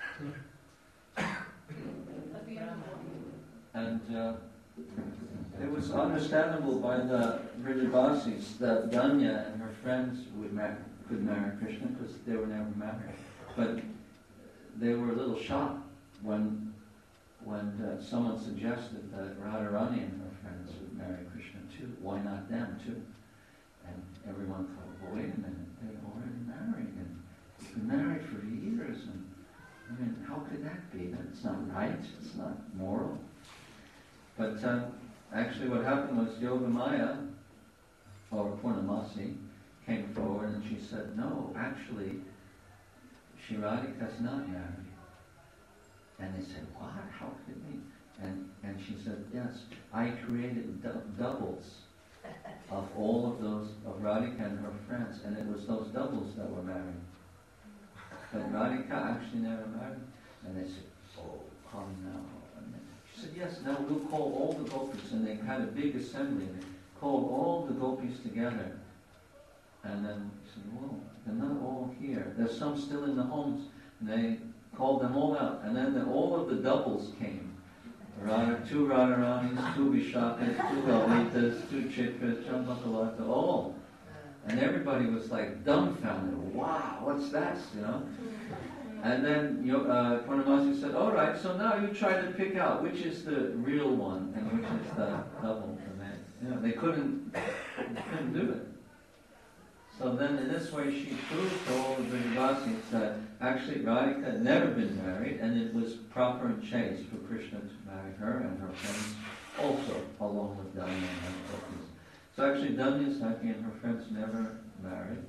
At the end of the And uh, it was understandable by the Vrijabasis that Danya and her friends would mar- could marry Krishna because they were never married. But they were a little shocked when when uh, someone suggested that Radharani and her friends would marry Krishna too. Why not them too? And everyone thought, well, wait a minute, they're already married and they've been married for years. And I mean, how could that be? That's not right. It's not moral. But uh, actually what happened was Yogamaya, or Purnamasi, came forward and she said, no, actually, Shri Radhika's not married. And they said, what? How could it be? And, and she said, yes, I created du- doubles of all of those, of Radhika and her friends, and it was those doubles that were married. But Radhika actually never married. And they said, oh, come now. And then she said, yes, now we'll call all the gopis. And they had a big assembly. And they called all the gopis together. And then she said, well, they're not all here. There's some still in the homes. And they called them all out. And then the, all of the doubles came. Radha, two Radharanis, two Vishakhas, two Lalitas, two Chitras, Chambakalata, all. And everybody was like dumbfounded. Wow, what's that, you know? And then you know, uh, Purnamasi said, all right, so now you try to pick out which is the real one and which is the double. And they, you know, they couldn't, they couldn't do it. So then in this way she proved to all the Vrijabasis that actually Radhika had never been married and it was proper and chaste for Krishna to marry her and her friends also, along with Danya and her gopis. So actually Danyasaki and her friends never married,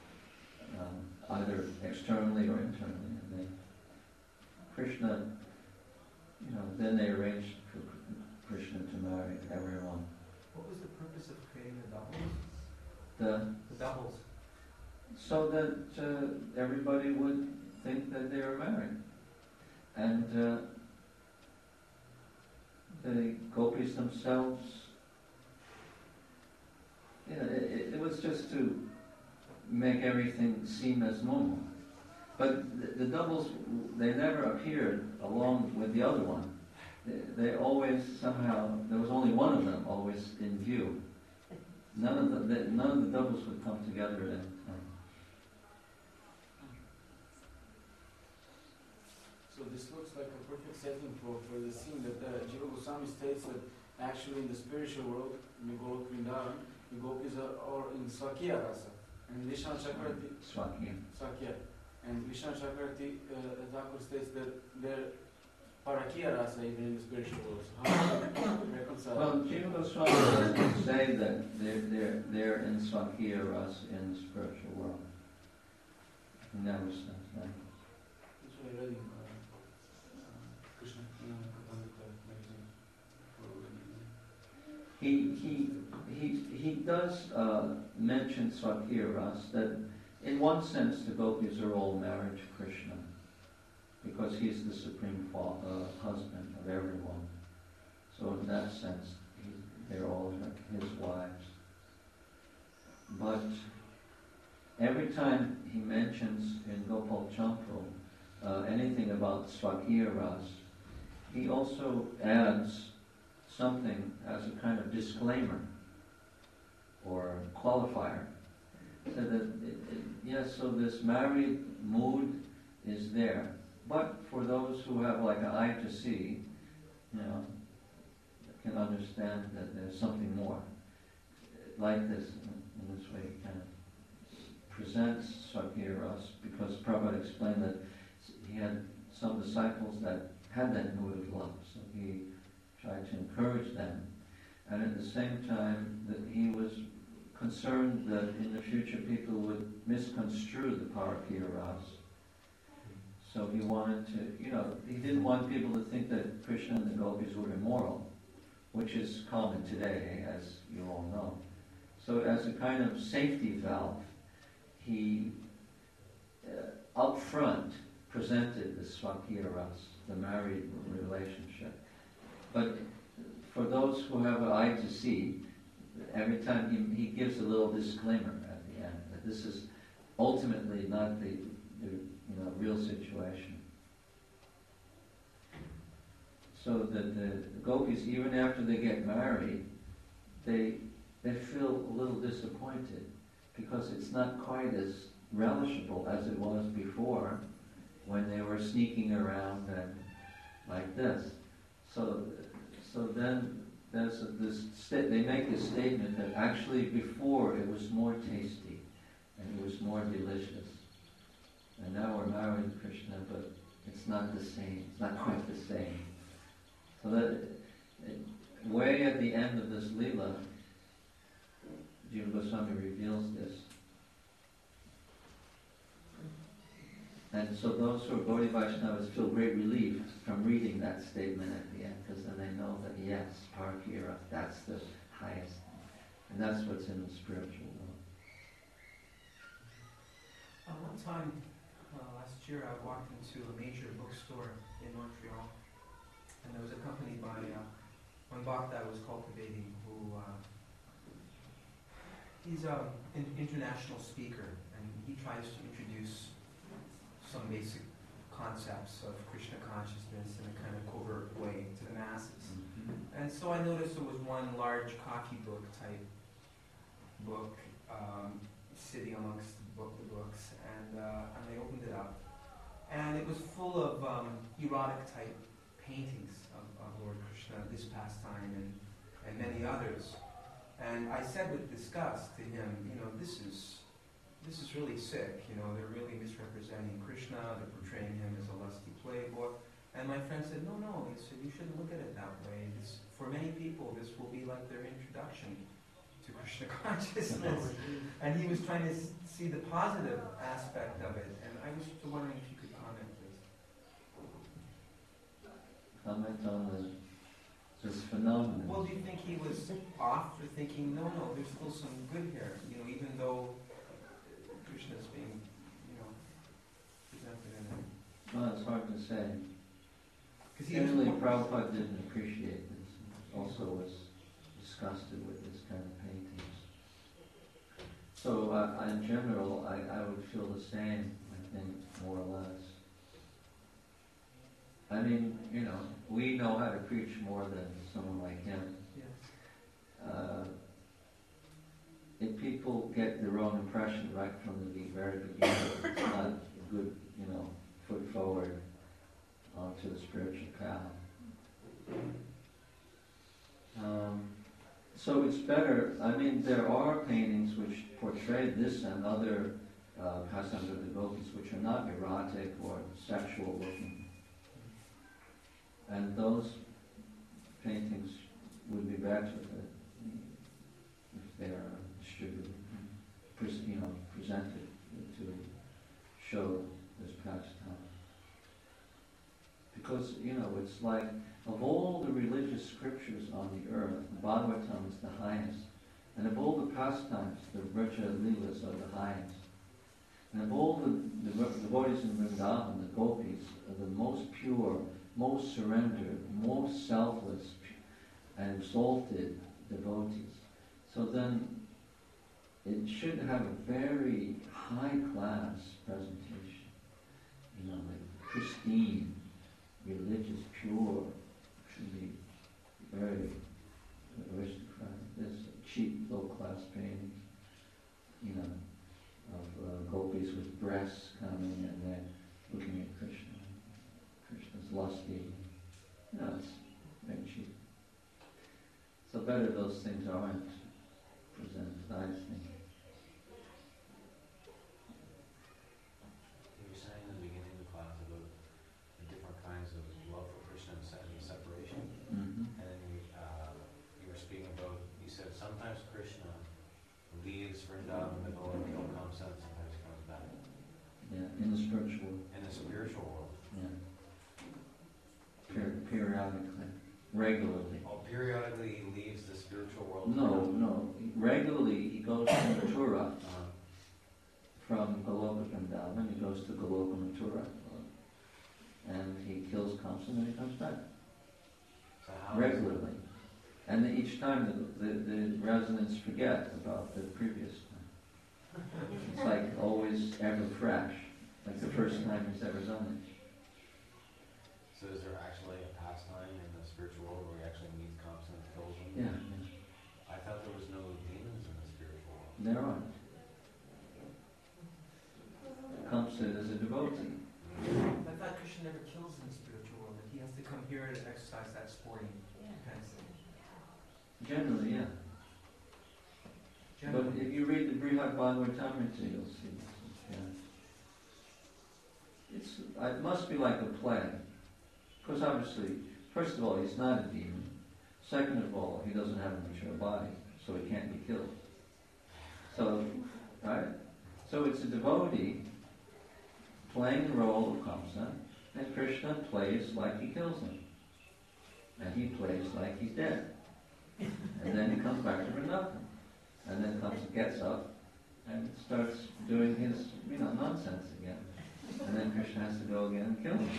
um, either externally or internally. And they, Krishna, you know, then they arranged for Krishna to marry everyone. What was the purpose of creating the doubles? The The doubles. so that uh, everybody would think that they were married. And uh, the gopis themselves, you know, it, it was just to make everything seem as normal. But the, the doubles, they never appeared along with the other one. They, they always somehow, there was only one of them always in view. None of the, the none of the doubles would come together at any time. So this looks like a perfect setting for, for the scene that uh, Jiva Goswami states that actually in the spiritual world, in Golok Vrindavan, the gopis are, are in Swakiya rasa. And Vishnu Chakravarti, Swakiya. Swakiya. And Vishnu Chakravarti uh, Thakur states that they're Parakiya rasa even in the spiritual world. So how do you reconcile? Well, Jiva Goswami doesn't say that they're, they're, they're in Swakiya Ras in the spiritual world. He never says that. That's what I read in uh, uh, Krishna uh, Katandika magazine. He, he, he, he does uh, mention Swakiya Ras, that in one sense the gopis are all married to Krishna, because he's the supreme fa- uh, husband of everyone. So in that sense, he, they're all his wives. But every time he mentions in Gopal Champu uh, anything about Swakiya Ras, he also adds something as a kind of disclaimer or qualifier. So that, it, it, yes, so this married mood is there. But for those who have like an eye to see, you know, can understand that there's something more. Like this, in this way, he kind of presents Swakiya Ras, because Prabhupada explained that he had some disciples that had that mood of love, so he tried to encourage them. And at the same time, that he was concerned that in the future people would misconstrue the Parakiya Ras. So he wanted to, you know, he didn't want people to think that Krishna and the gopis were immoral, which is common today, as you all know. So as a kind of safety valve, he uh, up front presented the Swakiya Ras, the married relationship. But for those who have an eye to see, every time he, he gives a little disclaimer at the end, that this is ultimately not the, the you know, real situation. So that the, the gopis, even after they get married, they they feel a little disappointed, because it's not quite as relishable as it was before, when they were sneaking around and like this. So, so then there's a, this sta- they make a statement that actually before it was more tasty and it was more delicious. And now we're married to Krishna, but it's not the same. It's not quite the same. So that it, way at the end of this Leela, Jiva Goswami reveals this. And so those who are Gaudiya Vaishnavas feel great relief from reading that statement at the end, because then they know that yes, Parakiya, that's the highest. And that's what's in the spiritual world. Uh, one time, uh, last year, I walked into a major bookstore in Montreal, and I was accompanied by uh, one bhakta I was cultivating, who uh, he's an international speaker, and he tries to introduce some basic concepts of Krishna consciousness in a kind of covert way to the masses. Mm-hmm. And so I noticed there was one large copybook type book um, sitting amongst the, book, the books, and, uh, and I opened it up, and it was full of um, erotic type paintings of, of Lord Krishna, this pastime, and, and many others. And I said with disgust to him, you know, this is This is really sick, you know, they're really misrepresenting Krishna, they're portraying him as a lusty playboy. And my friend said, no, no, he said, you shouldn't look at it that way. This, for many people, this will be like their introduction to Krishna consciousness. And he was trying to s- see the positive aspect of it. And I was just wondering if you could comment, please. Comment on the, this phenomenon. Well, do you think he was off for thinking, no, no, there's still some good here, you know, even though Krishna is being, you know, presented in it. Well, it's hard to say. Because Generally, Prabhupada didn't appreciate this. Also was disgusted with this kind of paintings. So uh, in general, I, I would feel the same, I think, more or less. I mean, you know, we know how to preach more than someone like him. Yes. Uh, if people get the wrong impression right from the very beginning, it's not a good, you know, foot forward onto the spiritual path. Um, so it's better, I mean, there are paintings which portray this and other uh, pastimes of the gopis which are not erotic or sexual looking. And those paintings would be better if they are distributed, you know, presented to show this pastime. Because, you know, it's like, of all the religious scriptures on the earth, the Bhagavatam is the highest. And of all the pastimes, the Vraja Leelas are the highest. And of all the, the devotees in Vrindavan, the gopis, are the most pure, most surrendered, most selfless, and exalted devotees. So then, it should have a very high-class presentation. You know, like pristine, religious, pure, should be very aristocratic. There's cheap, low-class paintings, you know, of uh, gopis with breasts coming and they're looking at Krishna. Krishna's lusty. You know, it's very cheap. So better those things aren't presented, I think. You were saying in the beginning of the class about the different kinds of love for Krishna and se- and separation. Mm-hmm. And then you, uh, you were speaking about, you said sometimes Krishna leaves Vrindavan to go and kill Kamsa, and sometimes he comes back. Yeah, in the spiritual world. In the spiritual world. Yeah. Per- periodically, regularly. Oh, periodically he leaves the spiritual world. No, no. Regularly he goes to Mathura. Uh, From Goloka Vrindavan, he goes to Goloka Mathura. And he kills Kamsa and then he comes back. so how Regularly. And then each time the, the, the residents forget about the previous time. It's like always ever fresh. Like the first time he's ever done it. So is there actually a pastime in the spiritual world where he actually meets Kamsa and kills him? Yeah, yeah. I thought there was no demons in the spiritual world. There aren't. Kamsa is a devotee. I thought Krishna never kills in the spiritual world, that he has to come here to exercise that sporting kind of thing. Generally, yeah. But Generally. if you read the Brihad Bhagavatamrita, you'll see. Yeah. It's, it must be like a play. Because obviously, first of all, he's not a demon. Second of all, he doesn't have a mature body, so he can't be killed. So, right? So it's a devotee playing the role of Kamsa, and Krishna plays like he kills him. And he plays like he's dead. And then he comes back to Vrindavan. And then Kamsa gets up and starts doing his, you know, nonsense again. And then Krishna has to go again and kill him.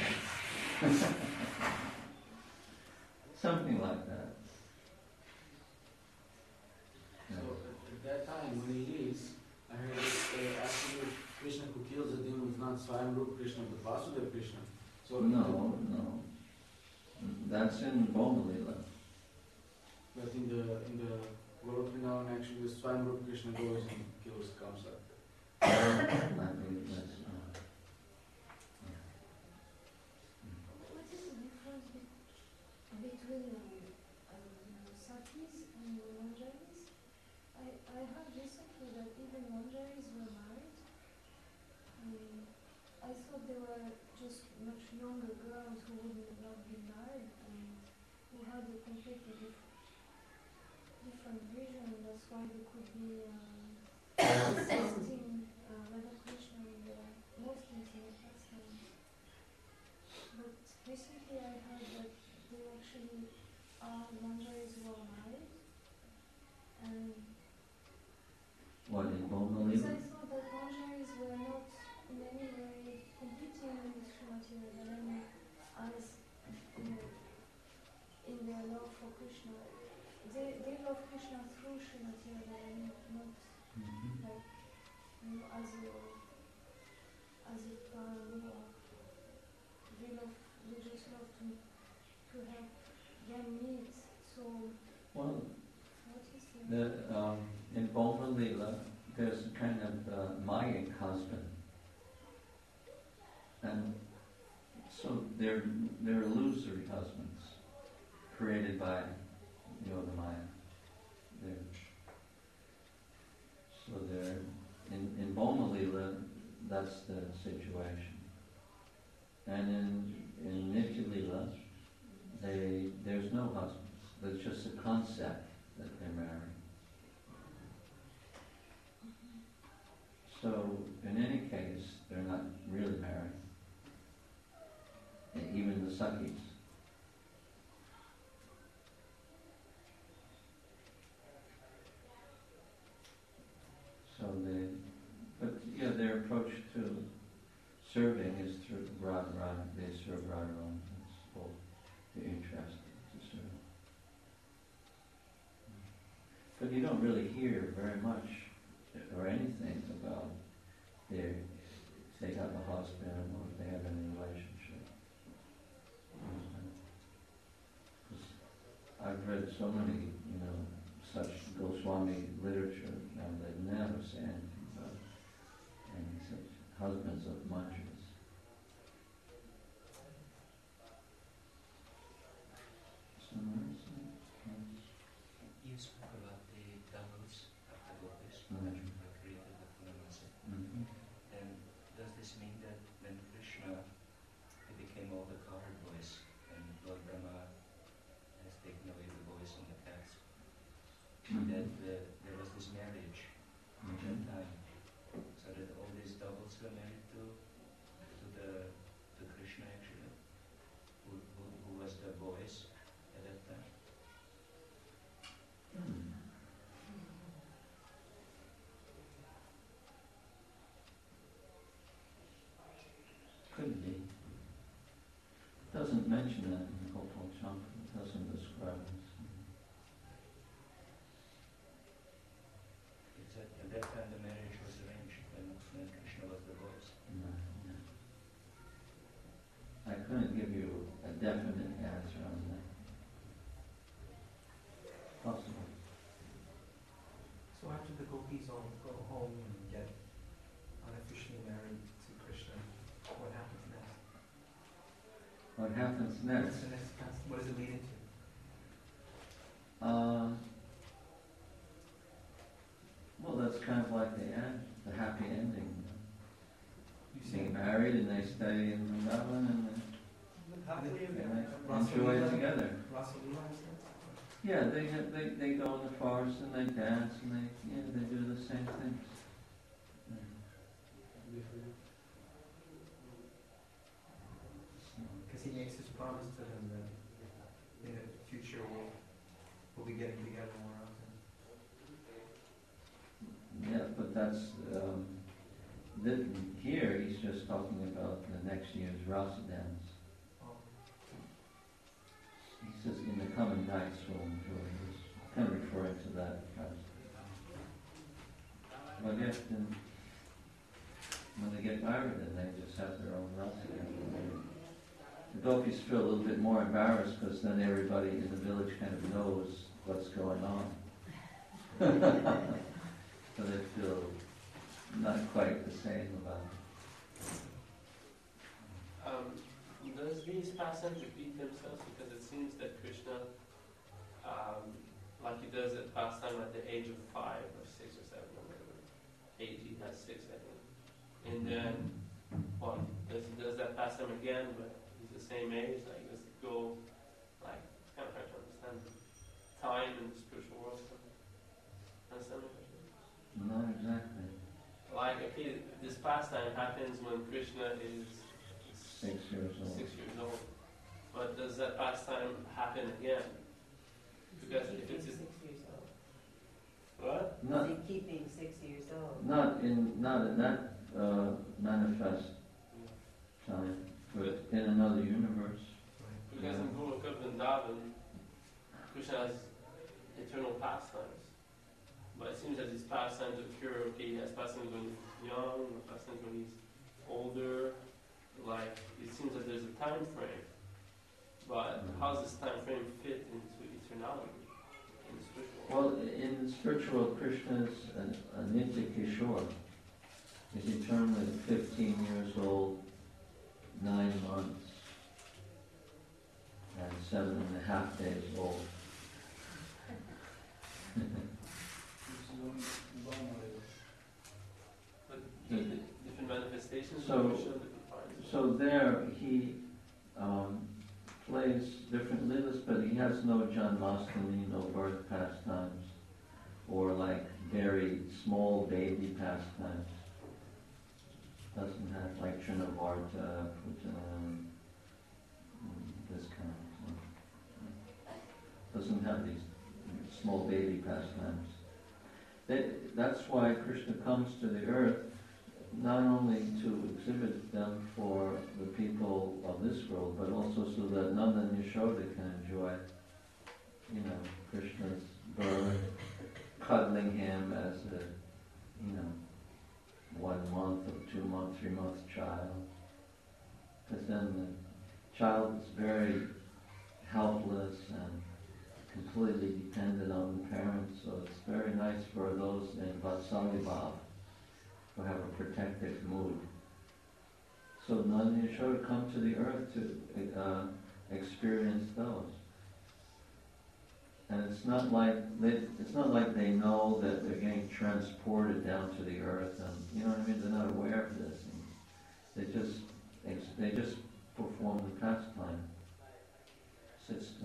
Something like that. So at that time when he leaves, I heard uh, actually Krishna who kills the demon is not Swayambhuva Krishna but Vasudeva Krishna. So No, no. That's in Bhomalila. But in the in the Golok Vrindavan actually the Swayambhuva Krishna goes and kills Kamsa. I believe that's. Uh, What is the difference be- between um, um, Sakis and Manjaris? I, I heard recently that even Manjaris were married. Um, I thought they were just much younger girls who would not be married and who had a completely diff- different vision. That's why they could be um, assisting uh, Radha Krishna in the most intimate pastimes. But recently I heard that they actually are Manjaris who are married. And what in because Bhomalila? I thought that Manjaris you know, as a as a paranoia. They love, they just love to to have their needs. So Well, what is it? the, um, in Boma Lila, there's a kind of uh, Mayic husband. And so they're, they're illusory husbands created by Yoga Maya. They're, so they're, in, in Boma Lila, that's the situation. And in, in Nitya Lila, they, there's no husbands. There's just a concept that they're married. So, in any case, they're not really married. And even the Sakis. So they, but yeah, their approach to serving is through Radha Radha. They serve Radharani. It's both the interest to serve. But you don't really hear very much or anything about their, if they have a husband or if they have any relationship. Because I've read so many, you know, such Goswami literature, and they never say anything about any such husbands of mantras. Somewhere, somewhere. You spoke about the doubles of the gopis Mhm. that were created with Purnamasi. Mm-hmm. And does this mean that when Krishna he became all the cowherd boys and Lord Brahma has taken away the boys and the cats, that uh, there was this marriage at that time, so that all these doubles were married to to the to Krishna actually, who, who, who was the boys at that time. Hmm. Could be. Doesn't mention that in Gopal Champa. It doesn't describe it. It's at, at that time the marriage was arranged when, when Krishna was the boys. No, no. I couldn't give you a definite answer on that. Possible. So after the gopis all go home and get unofficially married to Krishna, what happens next? What happens What's next? the next cons- what does it lead into? Uh, well, that's kind of like the end, the happy ending. You They see, get married and they stay in Vrindavan and they, Happily and ever they after. enjoy it Rasa together. Rasa Leela is that? Yeah, they have, they they go in the forest and they dance and they yeah they do the same things. So, Because he makes his promise to them that in the future we'll, we'll be getting together more often. yeah, but that's um, th- here he's just talking about the next year's Rasa dance. Oh. He says in the coming nights we'll enjoy this. Kind of referring to that. Perhaps. But yes, then when they get married, then they just have their own Rasa dance. The gopis feel a little bit more embarrassed because then everybody in the village kind of knows what's going on. So they feel not quite the same about it. Um, does these pastimes repeat themselves? Because it seems that Krishna, um, like he does at pastime at the age of five or six or seven or whatever, age he has six, I think. And then, what, does he does that pastime again, but he's the same age? Like, does it go, like, it's kind of hard to understand time and the spiritual world. Understand my question? Not exactly. Like, okay, this pastime happens when Krishna is Six years old. six years old. But does that pastime happen again? Because if it's six years old. what? Not, They keep being six years old. not in, not in that uh, manifest time, but in another universe. Because in Goloka Vrindavan, Krishna has eternal pastimes. But it seems that these pastimes occur, okay, he has pastimes when young, the pastimes when he's older. Like, it seems that there's a time frame. But how does this time frame fit into eternality in the spiritual world? Well, in the spiritual, Krishna is a, a Nitya Kishore. He's eternally fifteen years old, nine months, and seven and a half days old. But different manifestations So- of Krishna, different parts. So there he um, plays different lilas, but he has no Janmashtami, no birth pastimes, or like very small baby pastimes. Doesn't have like Trinavarta, Putanam, this kind of thing. Doesn't have these small baby pastimes. They, that's why Krishna comes to the earth, not only to exhibit them for the people of this world, but also so that Nanda and Yashoda can enjoy, you know, Krishna's birth, cuddling him as a, you know, one month or two month, three month child. Because then the child is very helpless and completely dependent on the parents, so it's very nice for those in Vatsalya who have a protective mood. So Nanda and Yashoda come to the earth to uh, experience those. And it's not like they, it's not like they know that they're getting transported down to the earth, and you know what I mean. They're not aware of this. And they just they just perform the pastime. Sit still.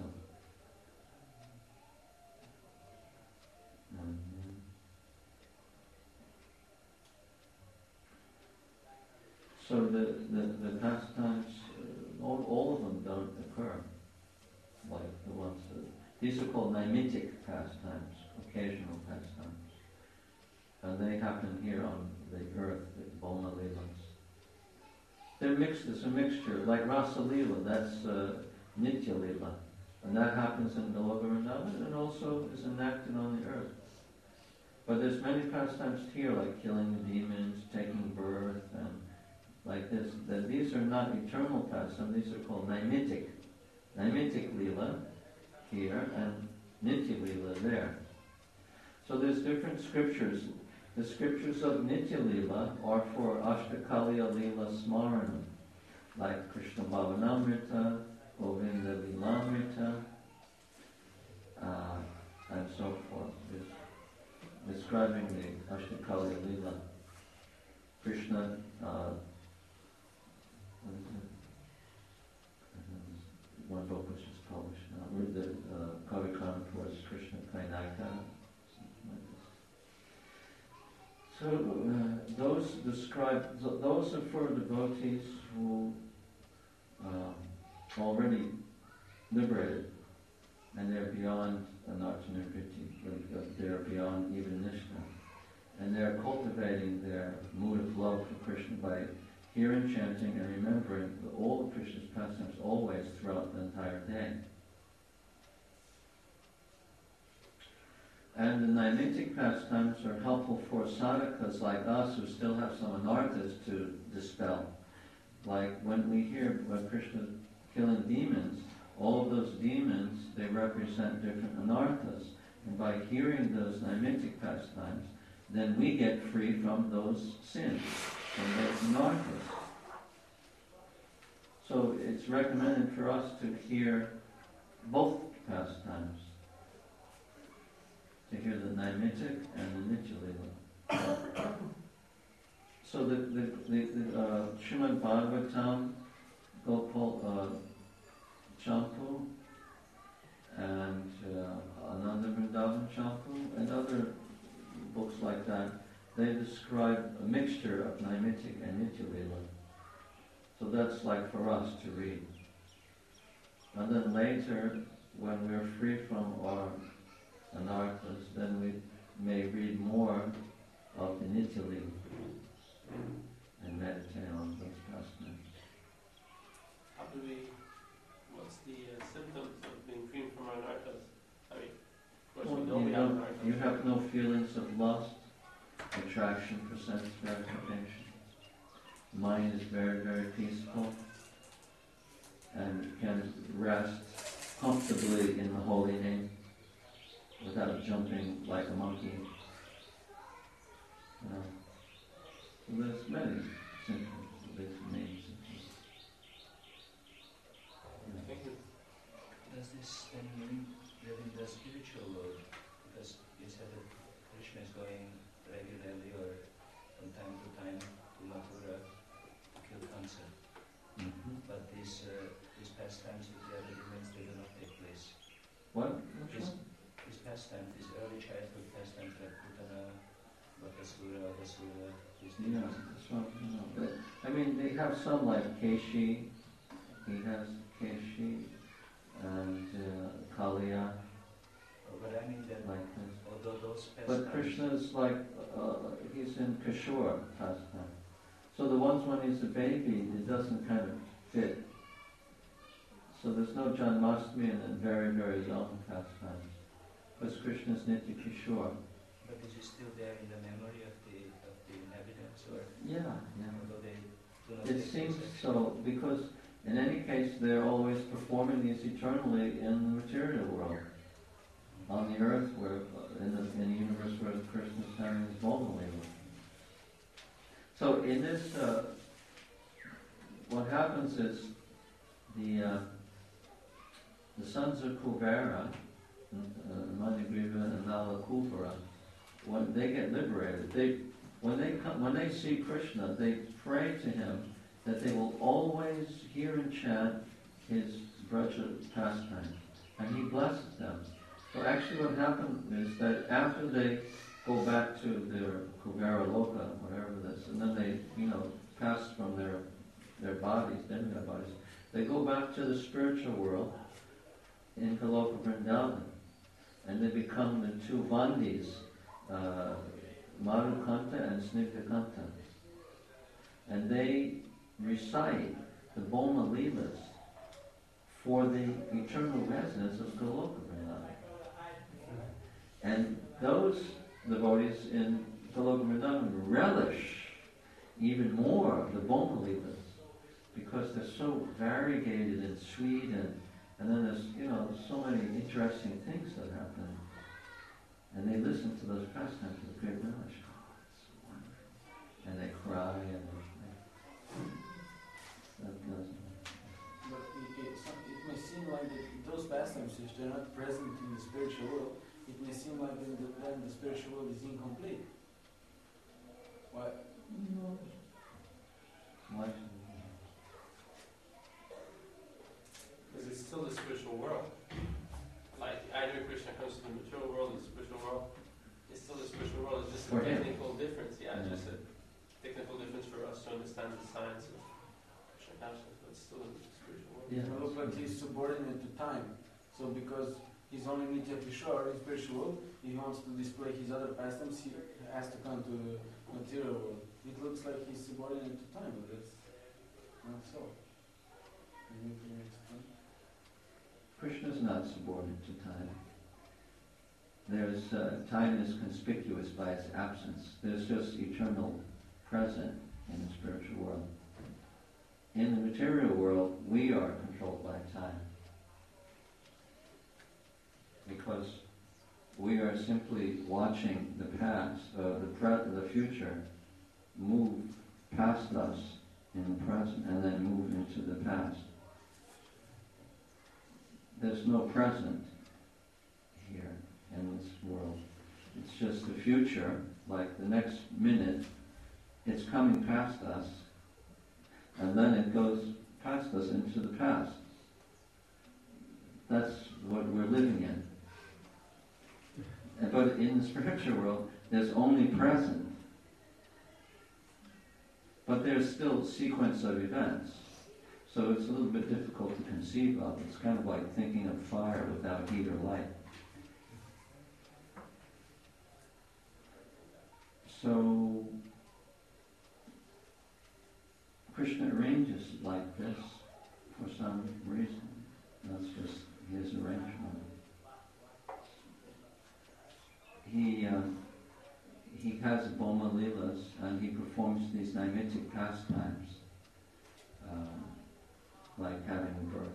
Mhm. So the, the, the pastimes, uh, all, all of them don't occur like the ones that, these are called naimitic pastimes, occasional pastimes. And they happen here on the earth, the Boma Leelas. They're mixed, it's a mixture, like Rasa Leela, that's uh, Nitya Leela. And that happens in Goloka Vrindavan and also is enacted on the earth. But there's many pastimes here, like killing the demons, taking birth, and like this. That these are not eternal pastimes, these are called naimitic. Naimitic Leela here and Nitya Leela there. So there's different scriptures. The scriptures of Nitya Leela are for Ashtakaliya Leela Smarana, like Krishna Bhavanamrita, Govinda Leelamrita, uh, and so forth. It's describing the Ashtakaliya Leela. Krishna, uh, what is it? One book which is published now. Read the uh, Kavi Kanpur's Krishna Kainaka, something like this. So uh, those describe, th- those are for devotees who um, already liberated, and they're beyond Anartana Vritti, like, uh, they're beyond even Nishna. And they're cultivating their mood of love for Krishna by hearing, chanting, and remembering all of Krishna's pastimes always throughout the entire day. And the naimitic pastimes are helpful for sadhakas like us who still have some anarthas to dispel. Like when we hear about Krishna killing demons, all of those demons, they represent different anarthas. And by hearing those naimitic pastimes, then we get free from those sins, from those anarthas. So it's recommended for us to hear both pastimes, to hear the naimitic and the Nitya Leela. So the, the, the, the uh, Srimad Bhagavatam, Gopal uh, Champu, and uh, Ananda Vrindavan Champu, and other books like that, they describe a mixture of naimitic and Nitya Leela. So that's like for us to read. And then later, when we're free from our anarthas, then we may read more of the Nitya Leela and meditate on those pastimes. How do we, what's the uh, symptoms of being free from our anarthas? I mean, of course Well, we know you, we have don't- anarthas. you have no feelings of lust, attraction for sense gratification. Mind is very, very peaceful and can rest comfortably in the holy name without jumping like a monkey. Uh, so there's many symptoms, there's many symptoms. Thank you. Does this then mean that in the spiritual world, because you said that Krishna is going regularly or from time to time to Mathura to kill cancer, Mm-hmm. but these uh, these pastimes with the other demons, they do not take place. What? Which These, one? these pastimes, these early childhood pastimes like Putana, Bakasura, Vasura, these Yeah, demons. that's what, you know, but, I mean, they have some like Keshi, he has Keshi, and uh, Kaliya, Oh, but I mean that like this. although those pastimes... But Krishna's like, uh, he's in Kishore pastime. So the ones when he's a baby, it doesn't kind of fit. So there's no Janmashtami in the very, very young pastimes. Because Krishna's Nitya Kishore. But is it still there in the memory of the of the inhabitants, or Yeah, yeah. although they do not It take seems place so, because in any case they're always performing these eternally in the material world. On the earth, where in the, in the universe where Krishna's having his Bhoma Lila. So in this, uh, what happens is the uh, the sons of Kuvera, uh, Manigriva and Nalakupara, when they get liberated, they when they come when they see Krishna, they pray to him that they will always hear and chant his Braja pastime, and he blesses them. So actually what happened is that after they go back to their Kuvera Loka, whatever this, and then they, you know, pass from their their bodies, demigod bodies, they go back to the spiritual world in Goloka Vrindavan, and they become the two Vandis, uh, Madhukanta and Snigdhakanta. And they recite the Bhoma Leelas for the eternal residents of Goloka Vrindavan. And those devotees in Goloka Vrindavan relish even more of the Bhoma Leelas because they're so variegated and sweet, and, and then there's, you know, so many interesting things that happen. And they listen to those pastimes with great relish. Oh, it's wonderful. And they cry and they, that doesn't. But it, it, some, it may seem like that those pastimes, if they're not present in the spiritual world, it may seem like then the, then the spiritual world is incomplete. Why? No. Why? Because it's still the spiritual world. Like either Krishna comes to the material world or the spiritual world, it's still the spiritual world. It's just a For him. technical difference. Yeah, it's Yeah. just a technical difference for us to understand the science of Krishna consciousness, but it's still the spiritual world. It may look like he's subordinate to time. So because he's only Nitya Kishore in spiritual world, if he wants to display his other pastimes, he has to come to the material world. It looks like he's subordinate to time, but that's not so. Can you, can you explain? Krishna is not subordinate to time. There's uh, time is conspicuous by its absence. There's just eternal present in the spiritual world. In the material world, we are controlled by time. Because we are simply watching the past, uh, the pre- the future move past us in the present and then move into the past. There's no present here in this world. It's just the future, like the next minute, it's coming past us, and then it goes past us into the past. That's what we're living in. But in the spiritual world, there's only present. But there's still sequence of events. So it's a little bit difficult to conceive of. It's kind of like thinking of fire without heat or light. So Krishna arranges like this for some reason. That's just his arrangement. He uh, he has Boma Leelas, and he performs these naimitic pastimes, um, like having birth.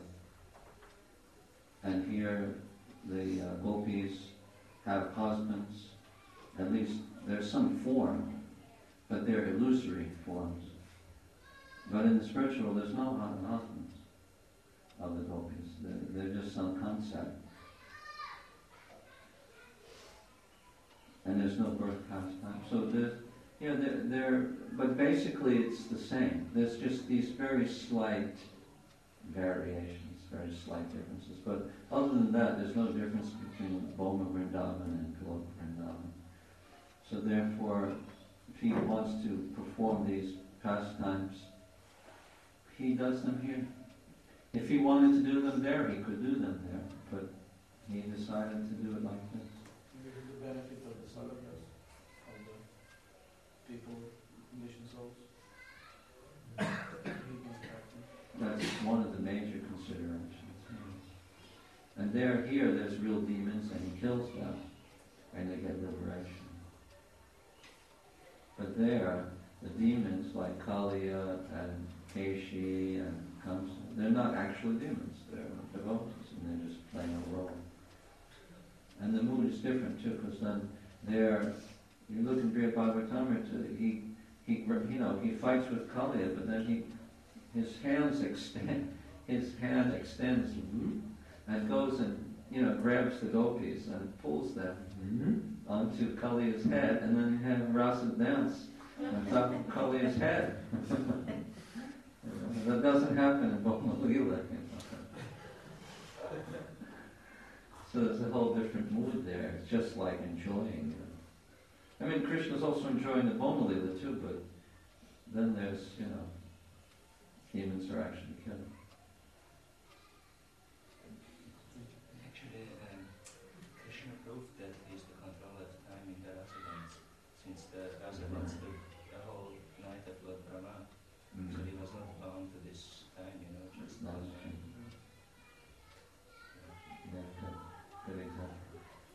And here the uh, gopis have husbands, at least there's some form, but they're illusory forms. But in the spiritual world, there's no husbands of the gopis. They're, they're just some concept. And there's no birth pastime. So there's, you know, they're, they're, but basically it's the same. There's just these very slight variations, very slight differences. But other than that, there's no difference between Boma Vrindavan and Goloka Vrindavan. So therefore, if he wants to perform these pastimes, he does them here. If he wanted to do them there, he could do them there. But he decided to do it like this. This is the benefit of the sadhakas, of the people, conditioned souls. That's one of the major considerations. And there, here, there's real demons, and he kills them, and they get liberation. But there, the demons like Kaliya and Keshi and Kamsa, they're not actually demons, they're devotees, and they're just playing a role. And the mood is different too, because then there, you look in Brihad Bhagavatamrita, he, he, you know, he fights with Kaliya, but then he, his hands extend, his hand extends and goes and, you know, grabs the gopis and pulls them onto Kaliya's head, and then you have Rasa dance on top of Kaliya's head. That doesn't happen in Boma Leela, you know. So there's a whole different mood there. It's just like enjoying. You know. I mean, Krishna's also enjoying the Boma Leela too, but then there's, you know, demons are actually killed. Actually, um, Krishna proved that he's the controller of time in the Rasadans, since the Rasadans took the whole night of Lord Brahma. Mm-hmm. So he was not bound to this time, you know, just That's one true. night. Yeah, good, good example.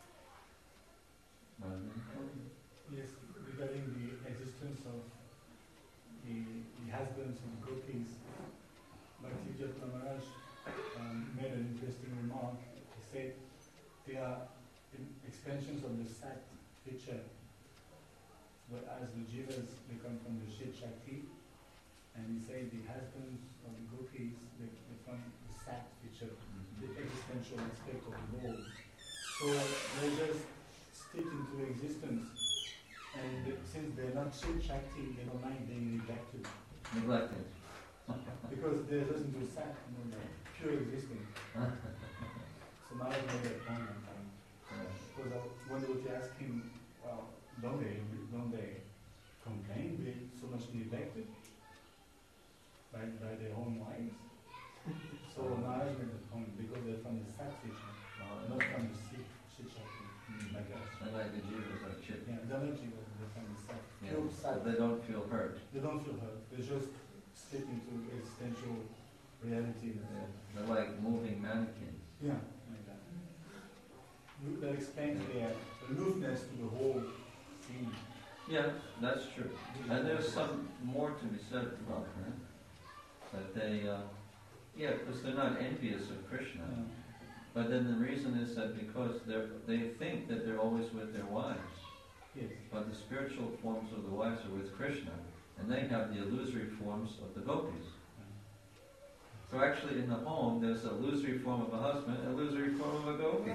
Marvin? Yes, regarding the existence of the, the husbands of gopis, Bhakti-Jat Maharaj um, made an interesting remark. He said they are expansions of the Sat feature, whereas the Jivas, they come from the Shit Shakti, and he said the husbands of the gopis, they, they from the Sat feature, the existential aspect of the world. So they just stick into existence, and since they're not Shit Shakti, they don't mind being neglected. Neglected. Because they're just into Sat, you know, like pure existence. So Maharaj made that point one time. Because uh, when they would ask him, well, don't they, don't they complain being so much neglected by, by their own wives? So Maharaj made the point, because they're from the Sat feature, not from the Shit Shakti, like us. I like the Jivas are chip. Yeah, they're not Jivas, they're from the Sat. Yeah, Pure so Sat. they don't feel hurt. They don't feel hurt. They just slip into existential reality. Yeah, they're like moving mannequins. Yeah, like that. That explains their aloofness to the whole scene. Yeah, that's true. And there's some more to be said about that. That they, uh, yeah, because they're not envious of Krishna. Yeah. But then the reason is that because they they think that they're always with their wives. Yes. But the spiritual forms of the wives are with Krishna, and they have the illusory forms of the gopis. So actually in the home, there's an illusory form of a husband, an illusory form of a gopi.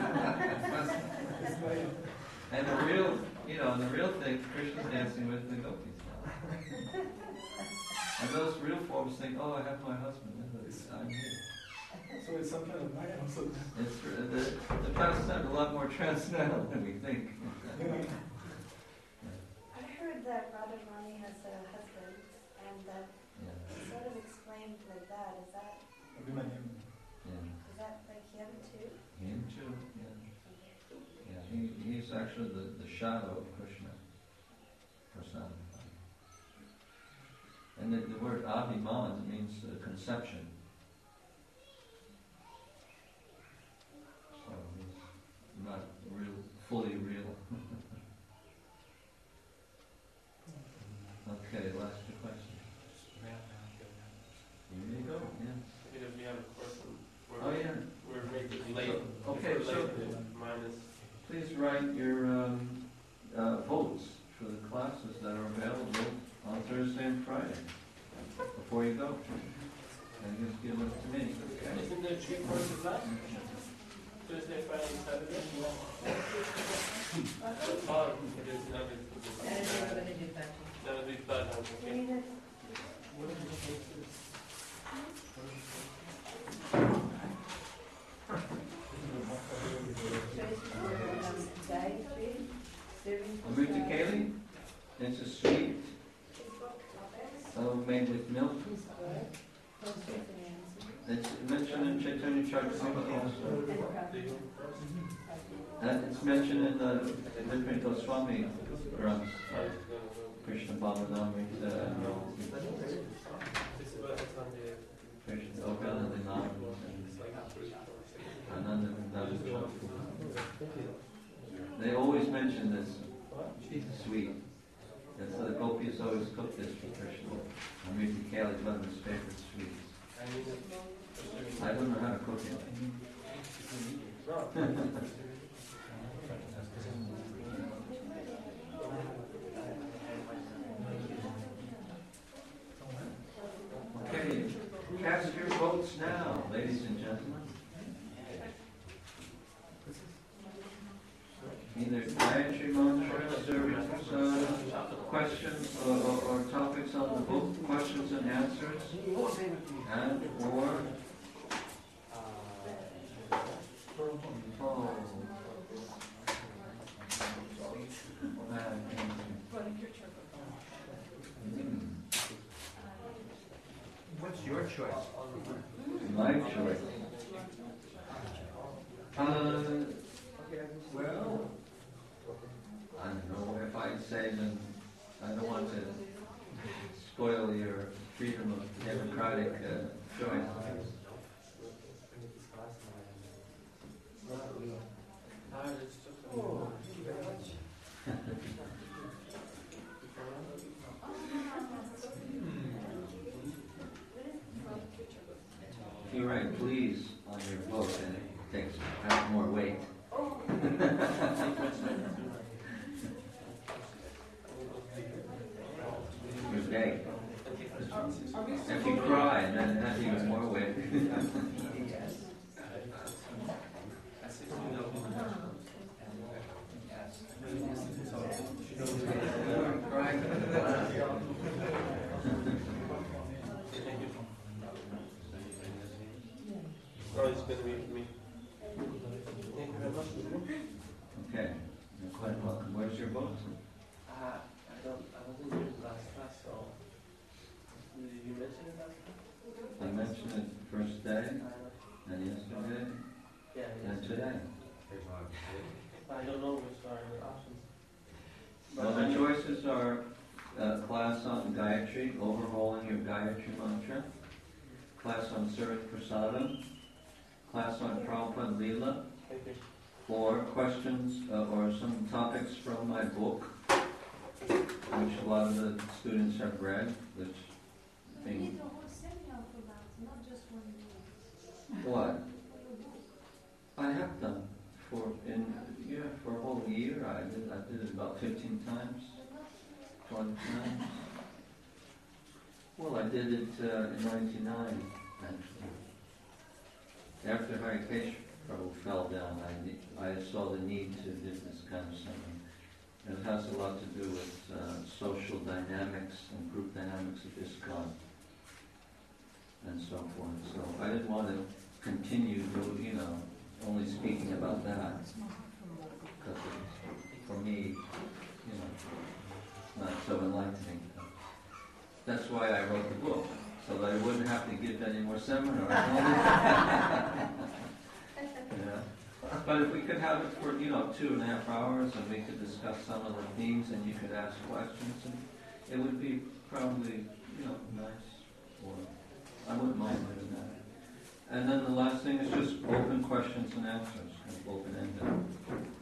And the real, you know, the real thing, Krishna's dancing with the gopis now. And those real forms think, oh, I have my husband, I'm here. So it's some kind of Maya also. It's, the, the pastime is a lot more transcendental than we think. I heard that Radharani has a husband, and that Yeah. it's sort of explained like that. Is that Abhimanyu. Yeah. is that like him too? Him too, yeah. Yeah, he, he's actually the, the shadow of Krishna personified. And the, the word Abhiman means uh, conception. So he's not real, fully real. uh, votes for the classes that are available on Thursday and Friday before you go. And just give it to me, okay? Isn't there three courses left? Thursday, Friday, and Saturday? Oh, it is not. That would be fun, okay. Amrita Kali, it's a sweet uh, made with milk. It's mentioned in Chaitanya Charitamrita also. And it's mentioned in the Vidmini Goswami Grunts, uh, Krishna Bhavanamrita and Krishna Ogaladinam and Ananda Vrindavan. They always mention this sweet. And so the gopis always cook this for Krishna. Amrita Kali is one of his favorite sweets. I don't know how to cook it. Okay, cast your votes now, ladies and gentlemen. Either Gayatri mantras or uh, questions or, or, or topics on the book, questions and answers, and or oh, What's your choice? My choice. Uh, well, I don't know if I'd say then I don't want to spoil your freedom of democratic uh, choice. You write please on your vote and it takes has more weight. You're gay. If you cry, then it has even more weight. Okay, you're quite welcome. Where's your vote? Uh, I don't, I wasn't here last class, so did you mention it last class? I mentioned it first day, and yesterday, Yeah, and today. I don't know which are the options. Well, the choices are uh, class on Gayatri, overhauling your Gayatri mantra, class on Sarit Prasadam, class on Prabhupada Leela, Thank you. or questions uh, or some topics from my book, which a lot of the students have read, which We being need a whole seminar for that, not just one day. what I have done for in yeah for a whole year. I did I did it about fifteen times, twenty times. Well, I did it uh, in ninety-nine actually. After Harikesh Prabhu fell down, I ne- I saw the need to do this kind of seminar. It has a lot to do with uh, social dynamics and group dynamics of ISKCON and so forth. So I didn't want to continue to, you know, only speaking about that, because for me, you know, it's not so enlightening. That's why I wrote the book, so that I wouldn't have to give any more seminars. Yeah. But if we could have it for, you know, two and a half hours, and we could discuss some of the themes, and you could ask questions, and it would be probably, you know, nice, or I wouldn't mind doing that. And then the last thing is just open questions and answers, kind of open-ended.